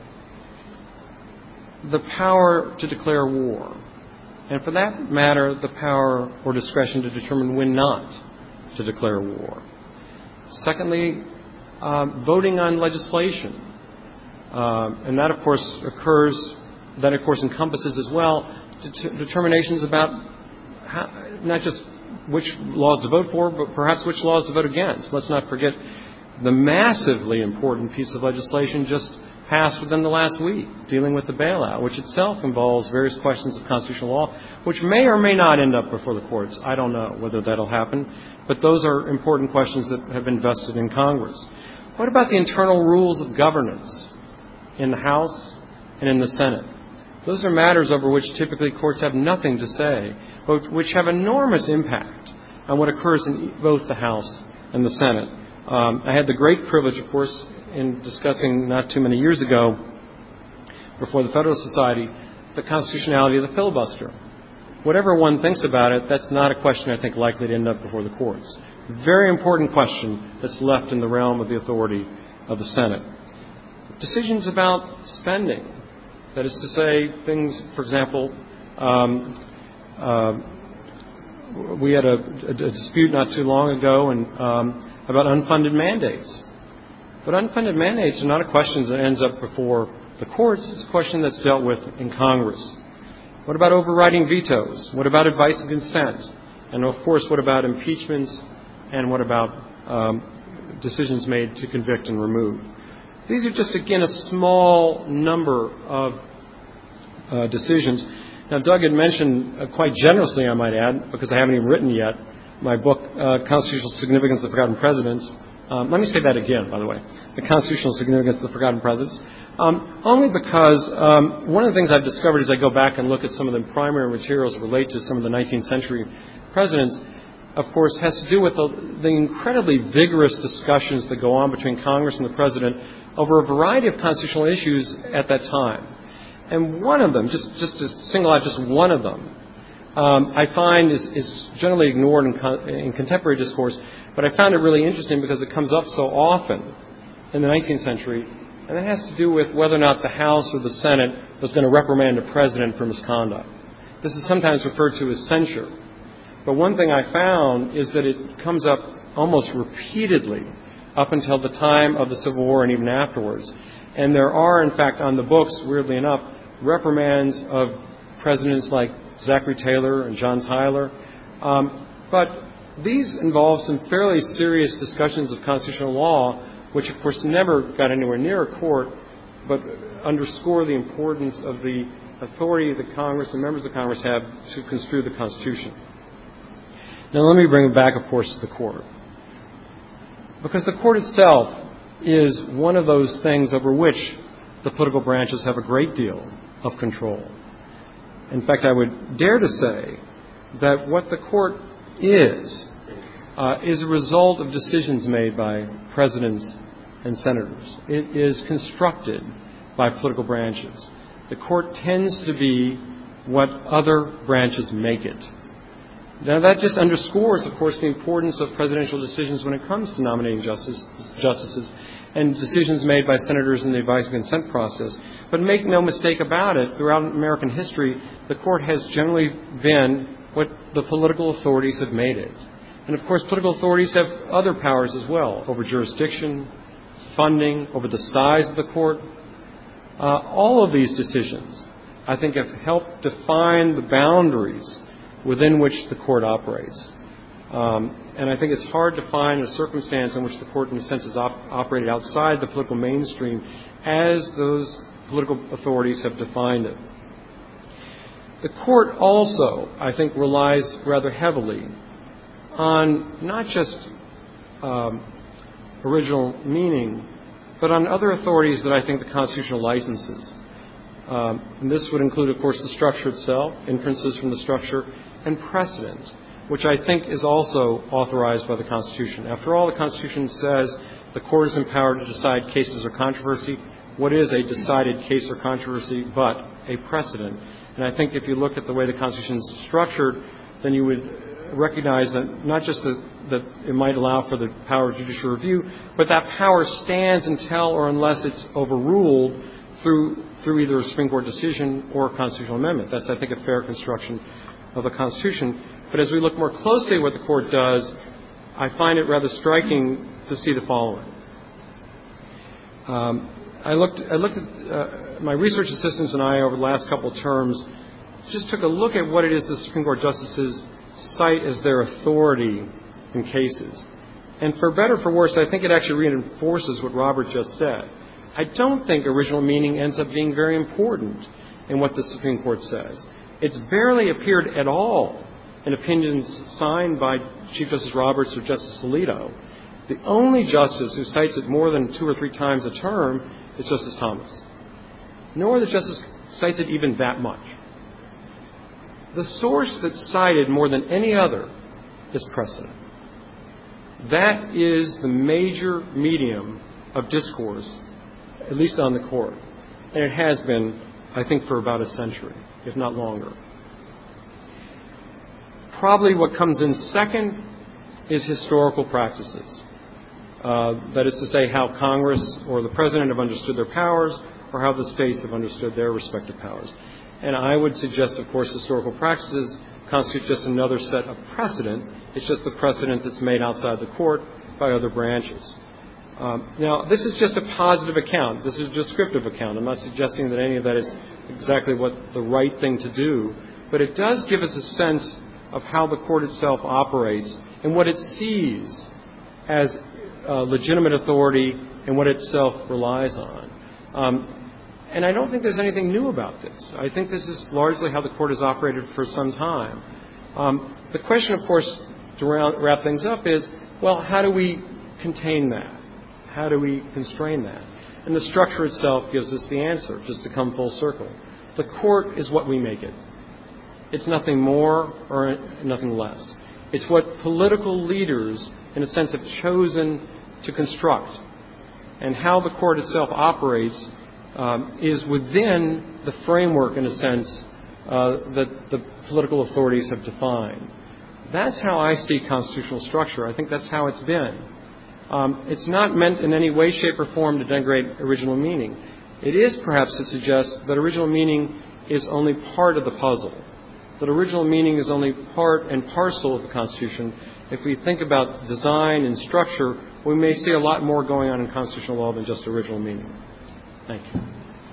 S4: The power to declare war, and for that matter, the power or discretion to determine when not to declare war. Secondly, uh, voting on legislation. Uh, and that, of course, occurs, that, of course, encompasses as well det- determinations about how, not just which laws to vote for, but perhaps which laws to vote against. Let's not forget the massively important piece of legislation just passed within the last week, dealing with the bailout, which itself involves various questions of constitutional law, which may or may not end up before the courts. I don't know whether that'll happen, but those are important questions that have been vested in Congress. What about the internal rules of governance in the House and in the Senate? Those are matters over which typically courts have nothing to say, but which have enormous impact on what occurs in both the House and the Senate. Um, I had the great privilege, of course, in discussing not too many years ago before the Federalist Society the constitutionality of the filibuster. Whatever one thinks about it, that's not a question I think likely to end up before the courts. Very important question that's left in the realm of the authority of the Senate. Decisions about spending, that is to say things, for example, um, uh, we had a, a dispute not too long ago and, um, about unfunded mandates. But unfunded mandates are not a question that ends up before the courts. It's a question that's dealt with in Congress. What about overriding vetoes? What about advice and consent? And, of course, what about impeachments? And what about um, decisions made to convict and remove? These are just, again, a small number of uh, decisions. Now, Doug had mentioned uh, quite generously, I might add, because I haven't even written yet, my book, uh, Constitutional Significance of the Forgotten Presidents. Um, let me say that again, by the way. The Constitutional Significance of the Forgotten Presidents. Um, only because um, one of the things I've discovered as I go back and look at some of the primary materials that relate to some of the nineteenth century presidents, of course, has to do with the, the incredibly vigorous discussions that go on between Congress and the President over a variety of constitutional issues at that time. And one of them, just, just to single out just one of them, um, I find is, is generally ignored in, con- in contemporary discourse, but I found it really interesting because it comes up so often in the nineteenth century, and it has to do with whether or not the House or the Senate was going to reprimand a president for misconduct. This is sometimes referred to as censure. But one thing I found is that it comes up almost repeatedly up until the time of the Civil War and even afterwards. And there are, in fact, on the books, weirdly enough, reprimands of presidents like Zachary Taylor and John Tyler. Um, but these involve some fairly serious discussions of constitutional law, which, of course, never got anywhere near a court, but underscore the importance of the authority that Congress and members of Congress have to construe the Constitution. Now, let me bring it back, of course, to the court. Because the court itself is one of those things over which the political branches have a great deal of control. In fact, I would dare to say that what the court is, uh, is a result of decisions made by presidents and senators. It is constructed by political branches. The court tends to be what other branches make it. Now, that just underscores, of course, the importance of presidential decisions when it comes to nominating justice, justices and decisions made by senators in the advice and consent process. But make no mistake about it, throughout American history, the court has generally been what the political authorities have made it. And, of course, political authorities have other powers as well, over jurisdiction, funding, over the size of the court. Uh, all of these decisions, I think, have helped define the boundaries within which the court operates. Um, and I think it's hard to find a circumstance in which the court, in a sense, has op- operated outside the political mainstream as those political authorities have defined it. The court also, I think, relies rather heavily on not just um, original meaning, but on other authorities that I think the Constitution licenses. Um, and this would include, of course, the structure itself, inferences from the structure, and precedent, which I think is also authorized by the Constitution. After all, the Constitution says the court is empowered to decide cases or controversy. What is a decided case or controversy but a precedent? And I think if you look at the way the Constitution is structured, then you would recognize that not just that, that it might allow for the power of judicial review, but that power stands until or unless it's overruled through through either a Supreme Court decision or a constitutional amendment. That's, I think, a fair construction of the Constitution. But as we look more closely at what the court does, I find it rather striking to see the following. Um, I looked, I looked at uh, my research assistants and I over the last couple of terms just took a look at what it is the Supreme Court justices cite as their authority in cases. And for better or for worse, I think it actually reinforces what Robert just said. I don't think original meaning ends up being very important in what the Supreme Court says. It's barely appeared at all in opinions signed by Chief Justice Roberts or Justice Alito. The only justice who cites it more than two or three times a term is Justice Thomas. Nor the justice cites it even that much. The source that's cited more than any other is precedent. That is the major medium of discourse, at least on the court. And it has been, I think, for about a century, if not longer. Probably what comes in second is historical practices. Uh, that is to say, how Congress or the President have understood their powers, or how the states have understood their respective powers. And I would suggest, of course, historical practices constitute just another set of precedent. It's just the precedent that's made outside the court by other branches. Um, now, this is just a positive account. This is a descriptive account. I'm not suggesting that any of that is exactly what the right thing to do, but it does give us a sense of how the court itself operates and what it sees as uh, legitimate authority and what it itself relies on. Um, and I don't think there's anything new about this. I think this is largely how the court has operated for some time. Um, the question, of course, to wrap things up is, well, how do we contain that? How do we constrain that? And the structure itself gives us the answer, just to come full circle. The court is what we make it. It's nothing more or nothing less. It's what political leaders, in a sense, have chosen to construct. And how the court itself operates um, is within the framework, in a sense, uh, that the political authorities have defined. That's how I see constitutional structure. I think that's how it's been. Um, it's not meant in any way, shape, or form to denigrate original meaning. It is perhaps to suggest that original meaning is only part of the puzzle, that original meaning is only part and parcel of the Constitution. If we think about design and structure, we may see a lot more going on in constitutional law than just original meaning. Thank you.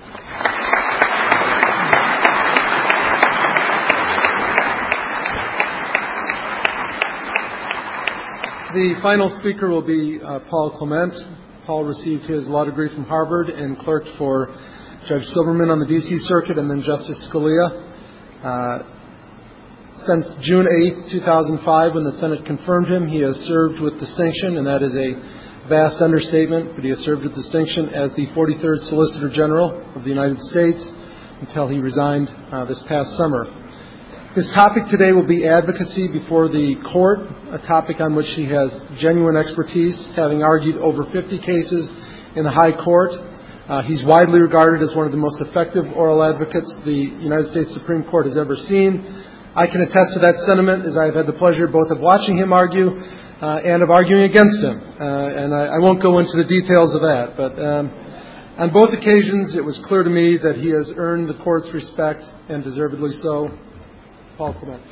S1: The final speaker will be uh, Paul Clement. Paul received his law degree from Harvard and clerked for Judge Silberman on the D C Circuit and then Justice Scalia. Uh, since June eighth, two thousand five, when the Senate confirmed him, he has served with distinction, and that is a vast understatement, but he has served with distinction as the forty-third Solicitor General of the United States until he resigned uh, this past summer. His topic today will be advocacy before the court, a topic on which he has genuine expertise, having argued over fifty cases in the high court. Uh, he's widely regarded as one of the most effective oral advocates the United States Supreme Court has ever seen. I can attest to that sentiment, as I have had the pleasure both of watching him argue uh, and of arguing against him. Uh, and I, I won't go into the details of that, but um, on both occasions it was clear to me that he has earned the court's respect, and deservedly so. Paul Clement.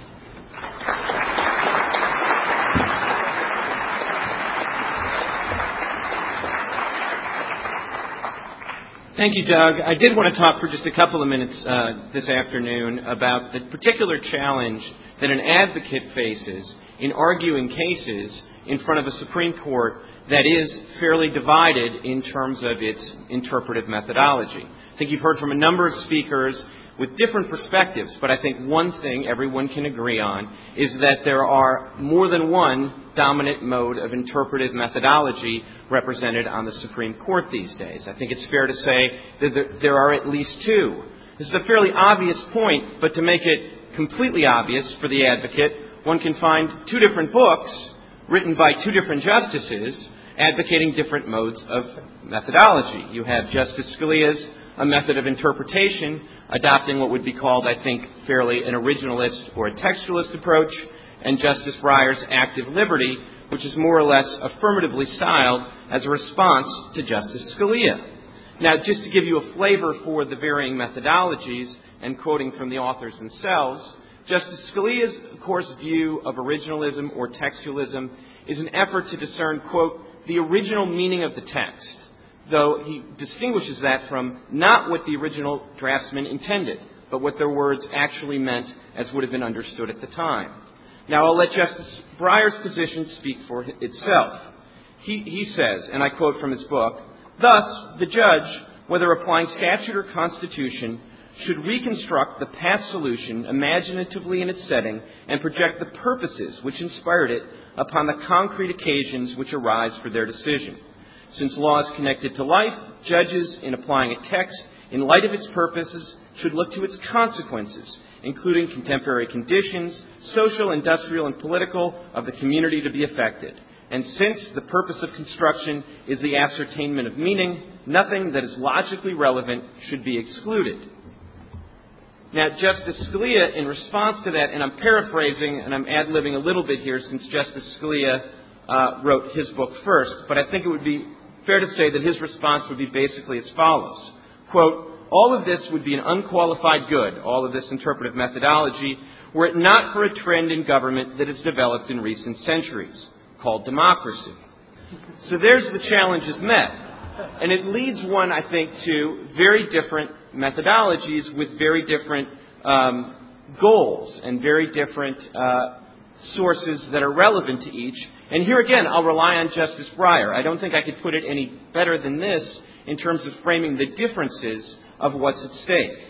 S5: Thank you, Doug. I did want to talk for just a couple of minutes uh, this afternoon about the particular challenge that an advocate faces in arguing cases in front of a Supreme Court that is fairly divided in terms of its interpretive methodology. I think you've heard from a number of speakers with different perspectives, but I think one thing everyone can agree on is that there are more than one dominant mode of interpretive methodology represented on the Supreme Court these days. I think it's fair to say that there are at least two. This is a fairly obvious point, but to make it completely obvious for the advocate, one can find two different books written by two different justices advocating different modes of methodology. You have Justice Scalia's A Method of Interpretation, adopting what would be called, I think, fairly an originalist or a textualist approach, and Justice Breyer's Active Liberty, which is more or less affirmatively styled as a response to Justice Scalia. Now, just to give you a flavor for the varying methodologies, and quoting from the authors themselves, Justice Scalia's, of course, view of originalism or textualism is an effort to discern, quote, the original meaning of the text, though he distinguishes that from not what the original draftsman intended, but what their words actually meant as would have been understood at the time. Now, I'll let Justice Breyer's position speak for itself. He, he says, and I quote from his book, "Thus, the judge, whether applying statute or constitution, should reconstruct the past solution imaginatively in its setting and project the purposes which inspired it upon the concrete occasions which arise for their decision. Since law is connected to life, judges, in applying a text in light of its purposes, should look to its consequences, including contemporary conditions, social, industrial, and political, of the community to be affected. And since the purpose of construction is the ascertainment of meaning, nothing that is logically relevant should be excluded." Now, Justice Scalia, in response to that, and I'm paraphrasing and I'm ad-libbing a little bit here since Justice Scalia uh, wrote his book first, but I think it would be fair to say that his response would be basically as follows. Quote, "All of this would be an unqualified good, all of this interpretive methodology, were it not for a trend in government that has developed in recent centuries, called democracy." So there's the challenges met. And it leads one, I think, to very different methodologies with very different um, goals and very different uh, sources that are relevant to each. And here again, I'll rely on Justice Breyer. I don't think I could put it any better than this in terms of framing the differences of what's at stake.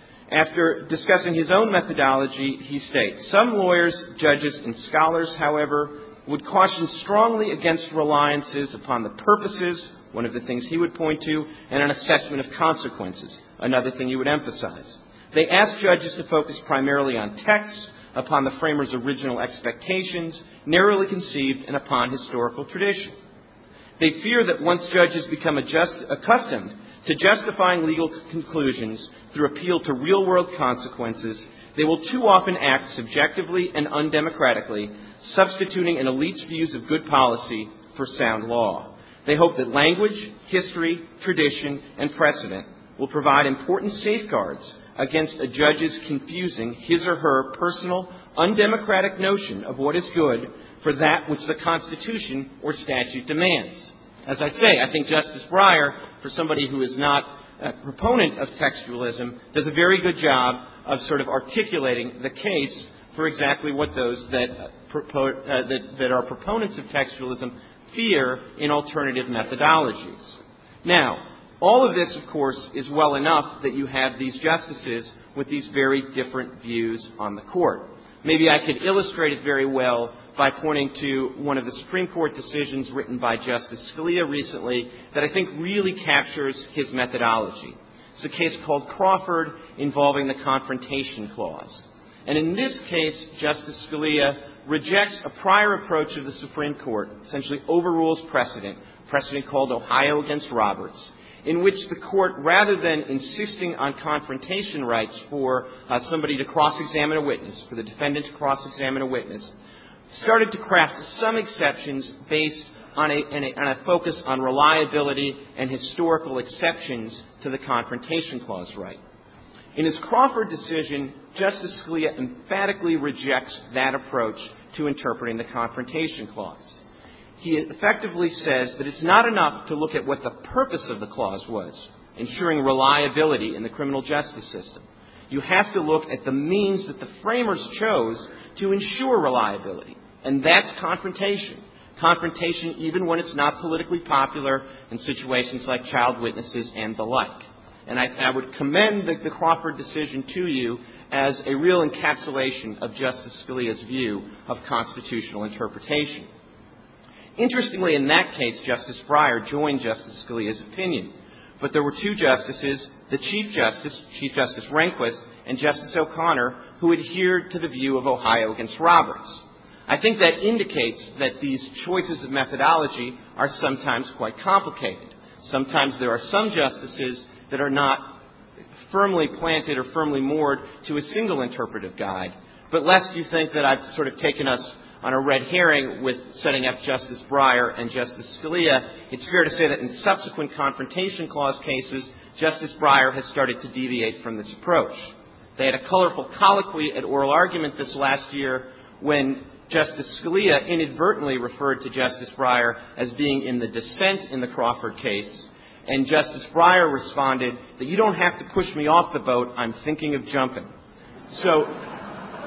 S5: After discussing his own methodology, he states, "Some lawyers, judges, and scholars, however, would caution strongly against reliances upon the purposes," one of the things he would point to, "and an assessment of consequences," another thing he would emphasize. They ask judges to focus primarily on text, upon the framers' original expectations, narrowly conceived, and upon historical tradition. They fear that once judges become adjust, accustomed to justifying legal conclusions through appeal to real-world consequences, they will too often act subjectively and undemocratically, substituting an elite's views of good policy for sound law. They hope that language, history, tradition, and precedent will provide important safeguards against a judge's confusing his or her personal, undemocratic notion of what is good for that which the Constitution or statute demands. As I say, I think Justice Breyer, for somebody who is not a proponent of textualism, does a very good job of sort of articulating the case for exactly what those that, uh, propo- uh, that, that are proponents of textualism fear in alternative methodologies. Now, all of this, of course, is well enough that you have these justices with these very different views on the court. Maybe I could illustrate it very well by pointing to one of the Supreme Court decisions written by Justice Scalia recently that I think really captures his methodology. It's a case called Crawford involving the Confrontation Clause. And in this case, Justice Scalia rejects a prior approach of the Supreme Court, essentially overrules precedent, precedent called Ohio against Roberts, in which the court, rather than insisting on confrontation rights for uh, somebody to cross-examine a witness, for the defendant to cross-examine a witness, started to craft some exceptions based on a, a, on a focus on reliability and historical exceptions to the Confrontation Clause right. In his Crawford decision, Justice Scalia emphatically rejects that approach to interpreting the Confrontation Clause. He effectively says that it's not enough to look at what the purpose of the clause was, ensuring reliability in the criminal justice system. You have to look at the means that the framers chose to ensure reliability, and that's confrontation. Confrontation even when it's not politically popular in situations like child witnesses and the like. And I, I would commend the, the Crawford decision to you as a real encapsulation of Justice Scalia's view of constitutional interpretation. Interestingly, in that case, Justice Breyer joined Justice Scalia's opinion. But there were two justices, the Chief Justice, Chief Justice Rehnquist, and Justice O'Connor, who adhered to the view of Ohio against Roberts. I think that indicates that these choices of methodology are sometimes quite complicated. Sometimes there are some justices that are not firmly planted or firmly moored to a single interpretive guide. But lest you think that I've sort of taken us on a red herring with setting up Justice Breyer and Justice Scalia, it's fair to say that in subsequent Confrontation Clause cases, Justice Breyer has started to deviate from this approach. They had a colorful colloquy at oral argument this last year when Justice Scalia inadvertently referred to Justice Breyer as being in the dissent in the Crawford case. And Justice Breyer responded that you don't have to push me off the boat, I'm thinking of jumping. So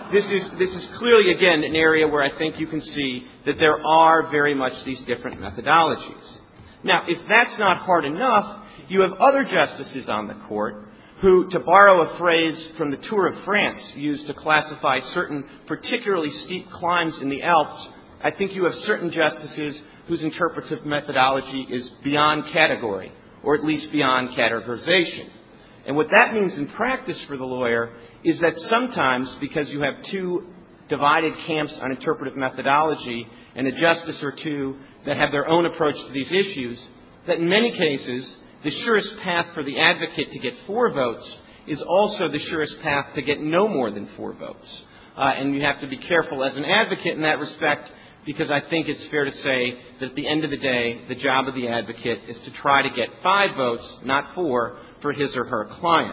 S5: this is, this is clearly, again, an area where I think you can see that there are very much these different methodologies. Now, if that's not hard enough, you have other justices on the court who, to borrow a phrase from the Tour of France used to classify certain particularly steep climbs in the Alps, I think you have certain justices whose interpretive methodology is beyond category, or at least beyond categorization. And what that means in practice for the lawyer is that sometimes, because you have two divided camps on interpretive methodology and a justice or two that have their own approach to these issues, that in many cases, the surest path for the advocate to get four votes is also the surest path to get no more than four votes. Uh, and you have to be careful as an advocate in that respect, because I think it's fair to say that at the end of the day, the job of the advocate is to try to get five votes, not four, for his or her client.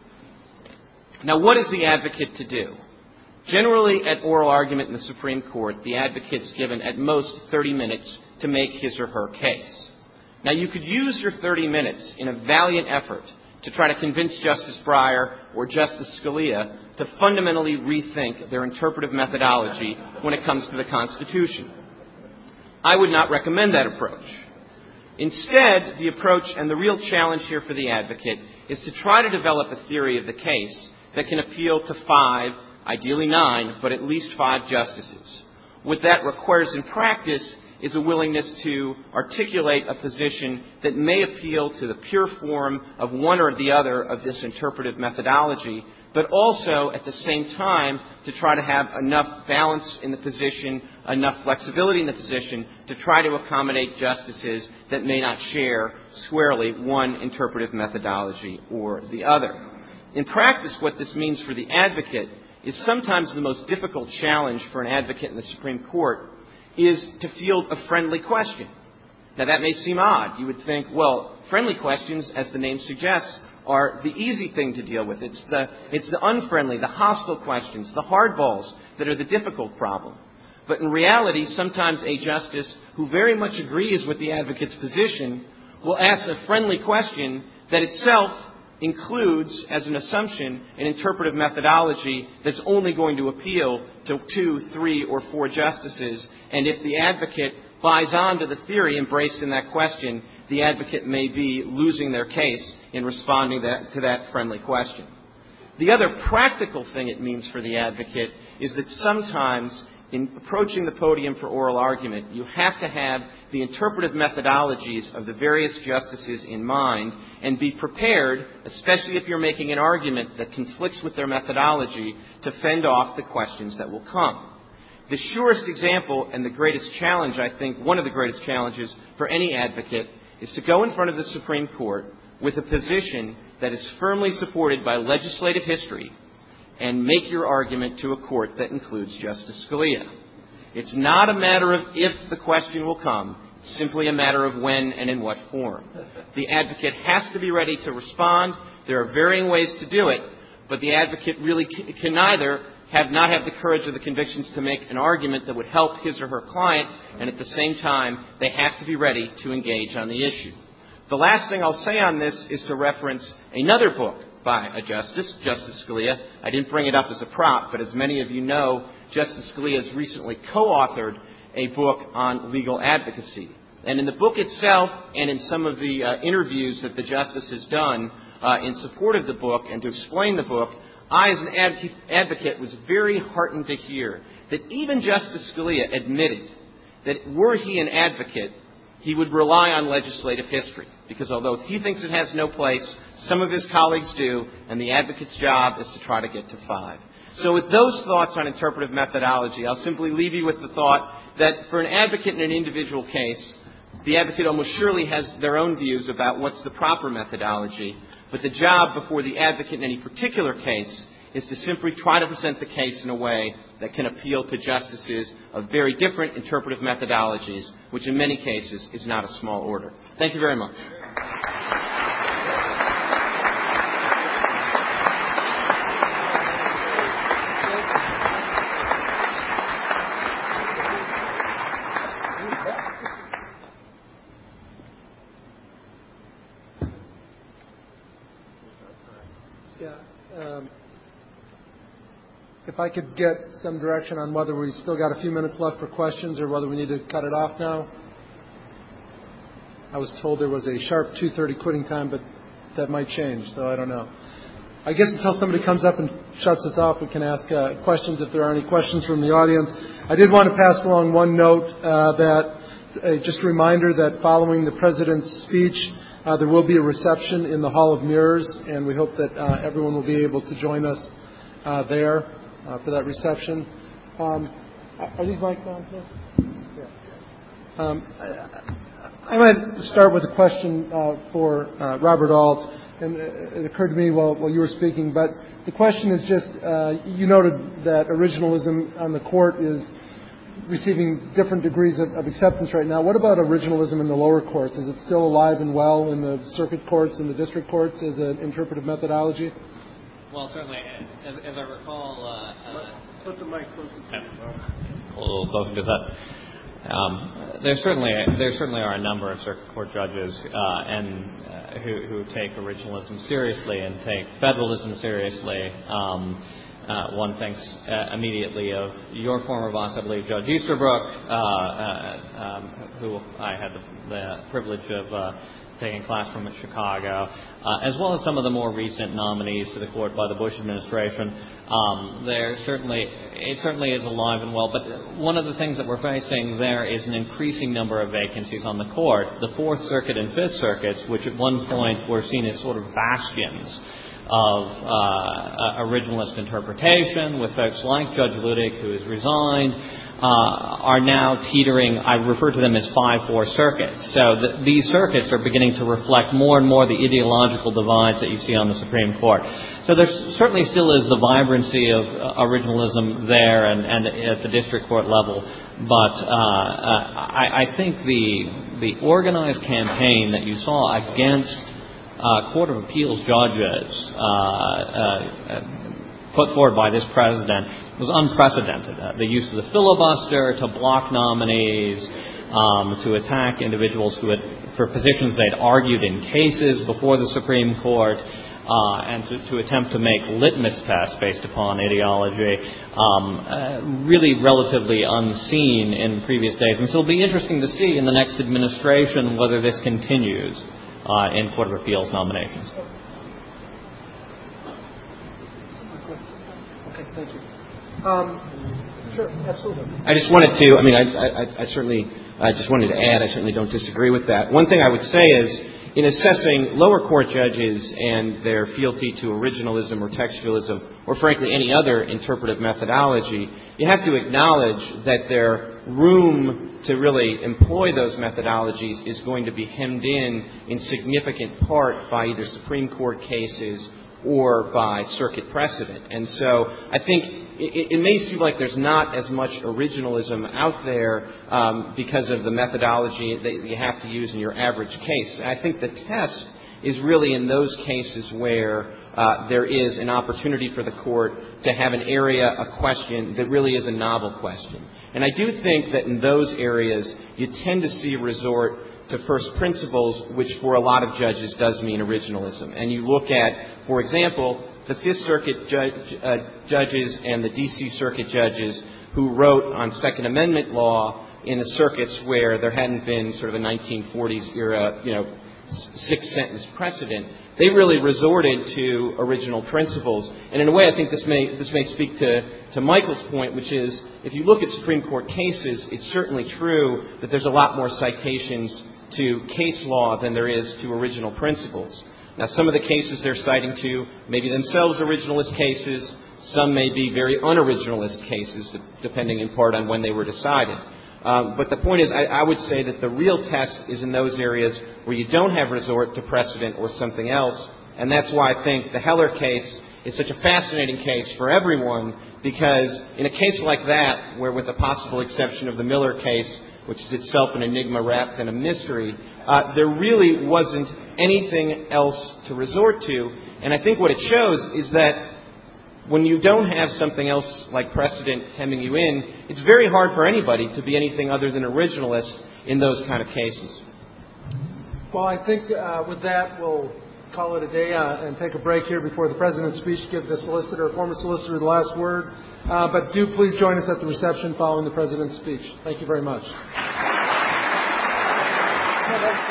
S5: Now, what is the advocate to do? Generally, at oral argument in the Supreme Court, the advocate's given at most thirty minutes to make his or her case. Now, you could use your thirty minutes in a valiant effort to try to convince Justice Breyer or Justice Scalia to fundamentally rethink their interpretive methodology when it comes to the Constitution. I would not recommend that approach. Instead, the approach and the real challenge here for the advocate is to try to develop a theory of the case that can appeal to five, ideally nine, but at least five justices. What that requires in practice is a willingness to articulate a position that may appeal to the pure form of one or the other of this interpretive methodology, but also at the same time to try to have enough balance in the position, enough flexibility in the position to try to accommodate justices that may not share squarely one interpretive methodology or the other. In practice, what this means for the advocate is sometimes the most difficult challenge for an advocate in the Supreme Court is to field a friendly question. Now, that may seem odd. You would think, well, friendly questions, as the name suggests, are the easy thing to deal with. It's the, it's the unfriendly, the hostile questions, the hardballs that are the difficult problem. But in reality, sometimes a justice who very much agrees with the advocate's position will ask a friendly question that itself includes, as an assumption, an interpretive methodology that's only going to appeal to two, three, or four justices. And if the advocate buys on to the theory embraced in that question, the advocate may be losing their case in responding that, to that friendly question. The other practical thing it means for the advocate is that sometimes in approaching the podium for oral argument, you have to have the interpretive methodologies of the various justices in mind and be prepared, especially if you're making an argument that conflicts with their methodology, to fend off the questions that will come. The surest example and the greatest challenge, I think, one of the greatest challenges for any advocate is to go in front of the Supreme Court with a position that is firmly supported by legislative history and make your argument to a court that includes Justice Scalia. It's not a matter of if the question will come. It's simply a matter of when and in what form. The advocate has to be ready to respond. There are varying ways to do it, but the advocate really can neither have not have the courage or the convictions to make an argument that would help his or her client, and at the same time, they have to be ready to engage on the issue. The last thing I'll say on this is to reference another book by a justice, Justice Scalia. I didn't bring it up as a prop, but as many of you know, Justice Scalia has recently co-authored a book on legal advocacy. And in the book itself and in some of the uh, interviews that the justice has done uh, in support of the book and to explain the book, I, as an ad- advocate, was very heartened to hear that even Justice Scalia admitted that were he an advocate, he would rely on legislative history. Because although he thinks it has no place, some of his colleagues do, and the advocate's job is to try to get to five. So with those thoughts on interpretive methodology, I'll simply leave you with the thought that for an advocate in an individual case, the advocate almost surely has their own views about what's the proper methodology, but the job before the advocate in any particular case is to simply try to present the case in a way that can appeal to justices of very different interpretive methodologies, which in many cases is not a small order. Thank you very much.
S1: Yeah. Um, if I could get some direction on whether we've still got a few minutes left for questions or whether we need to cut it off now. I was told there was a sharp two thirty quitting time, but that might change, so I don't know. I guess until somebody comes up and shuts us off, we can ask uh, questions if there are any questions from the audience. I did want to pass along one note uh, that, uh, just a reminder that following the President's speech, uh, there will be a reception in the Hall of Mirrors, and we hope that uh, everyone will be able to join us uh, there uh, for that reception. Um, are these mics on? Yeah. Um, I, I might start with a question uh, for uh, Robert Alt. And it occurred to me while, while you were speaking, but the question is just, uh, you noted that originalism on the court is receiving different degrees of, of acceptance right now. What about originalism in the lower courts? Is it still alive and well in the circuit courts and the district courts as an interpretive methodology?
S3: Well, certainly, as, as I recall... Uh, uh,
S1: Put the mic closer to you.
S3: A little closer, because that... Um, there certainly there certainly are a number of circuit court judges uh, and uh, who, who take originalism seriously and take federalism seriously. Um, uh, one thinks uh, immediately of your former boss, I believe, Judge Easterbrook, uh, uh, um, who I had the, the privilege of uh, taking a class from at Chicago, uh, as well as some of the more recent nominees to the court by the Bush administration. Um, there certainly, it certainly is alive and well, but one of the things that we're facing there is an increasing number of vacancies on the court. The Fourth Circuit and Fifth Circuits, which at one point were seen as sort of bastions of uh, originalist interpretation, with folks like Judge Ludick, who has resigned, Uh, are now teetering, I refer to them as five four circuits. So the, these circuits are beginning to reflect more and more the ideological divides that you see on the Supreme Court. So there certainly still is the vibrancy of uh, originalism there and, and at the district court level. But uh, uh, I, I think the, the organized campaign that you saw against uh, Court of Appeals judges uh, uh, put forward by this president was unprecedented. Uh, the use of the filibuster to block nominees, um, to attack individuals who had, for positions they'd argued in cases before the Supreme Court, uh, and to, to attempt to make litmus tests based upon ideology, um, uh, really relatively unseen in previous days. And so it'll be interesting to see in the next administration whether this continues uh, in Court of Appeals nominations.
S1: Okay, thank you. Um, sure, absolutely.
S5: I just wanted to, I mean, I, I, I certainly, I just wanted to add, I certainly don't disagree with that. One thing I would say is, in assessing lower court judges and their fealty to originalism or textualism, or frankly any other interpretive methodology, you have to acknowledge that their room to really employ those methodologies is going to be hemmed in in significant part by either Supreme Court cases or by circuit precedent. And so I think it, it may seem like there's not as much originalism out there um, because of the methodology that you have to use in your average case. I think the test is really in those cases where uh, there is an opportunity for the court to have an area, a question that really is a novel question. And I do think that in those areas you tend to see resort to first principles, which for a lot of judges does mean originalism. And you look at, for example, the Fifth Circuit judge, uh, judges and the D C Circuit judges who wrote on Second Amendment law in the circuits where there hadn't been sort of a nineteen forties era, you know, six-sentence precedent. They really resorted to original principles. And in a way, I think this may this may speak to, to Michael's point, which is if you look at Supreme Court cases, it's certainly true that there's a lot more citations to case law than there is to original principles. Now, some of the cases they're citing to may be themselves originalist cases. Some may be very unoriginalist cases, depending in part on when they were decided. Um, but the point is, I, I would say that the real test is in those areas where you don't have resort to precedent or something else. And that's why I think the Heller case is such a fascinating case for everyone, because in a case like that, where with the possible exception of the Miller case, which is itself an enigma wrapped in a mystery, uh, there really wasn't anything else to resort to. And I think what it shows is that when you don't have something else like precedent hemming you in, it's very hard for anybody to be anything other than originalist in those kind of cases.
S1: Well, I think uh, with that, we'll call it a day uh, and take a break here before the President's speech, give the solicitor or former solicitor the last word. Uh, but do please join us at the reception following the President's speech. Thank you very much.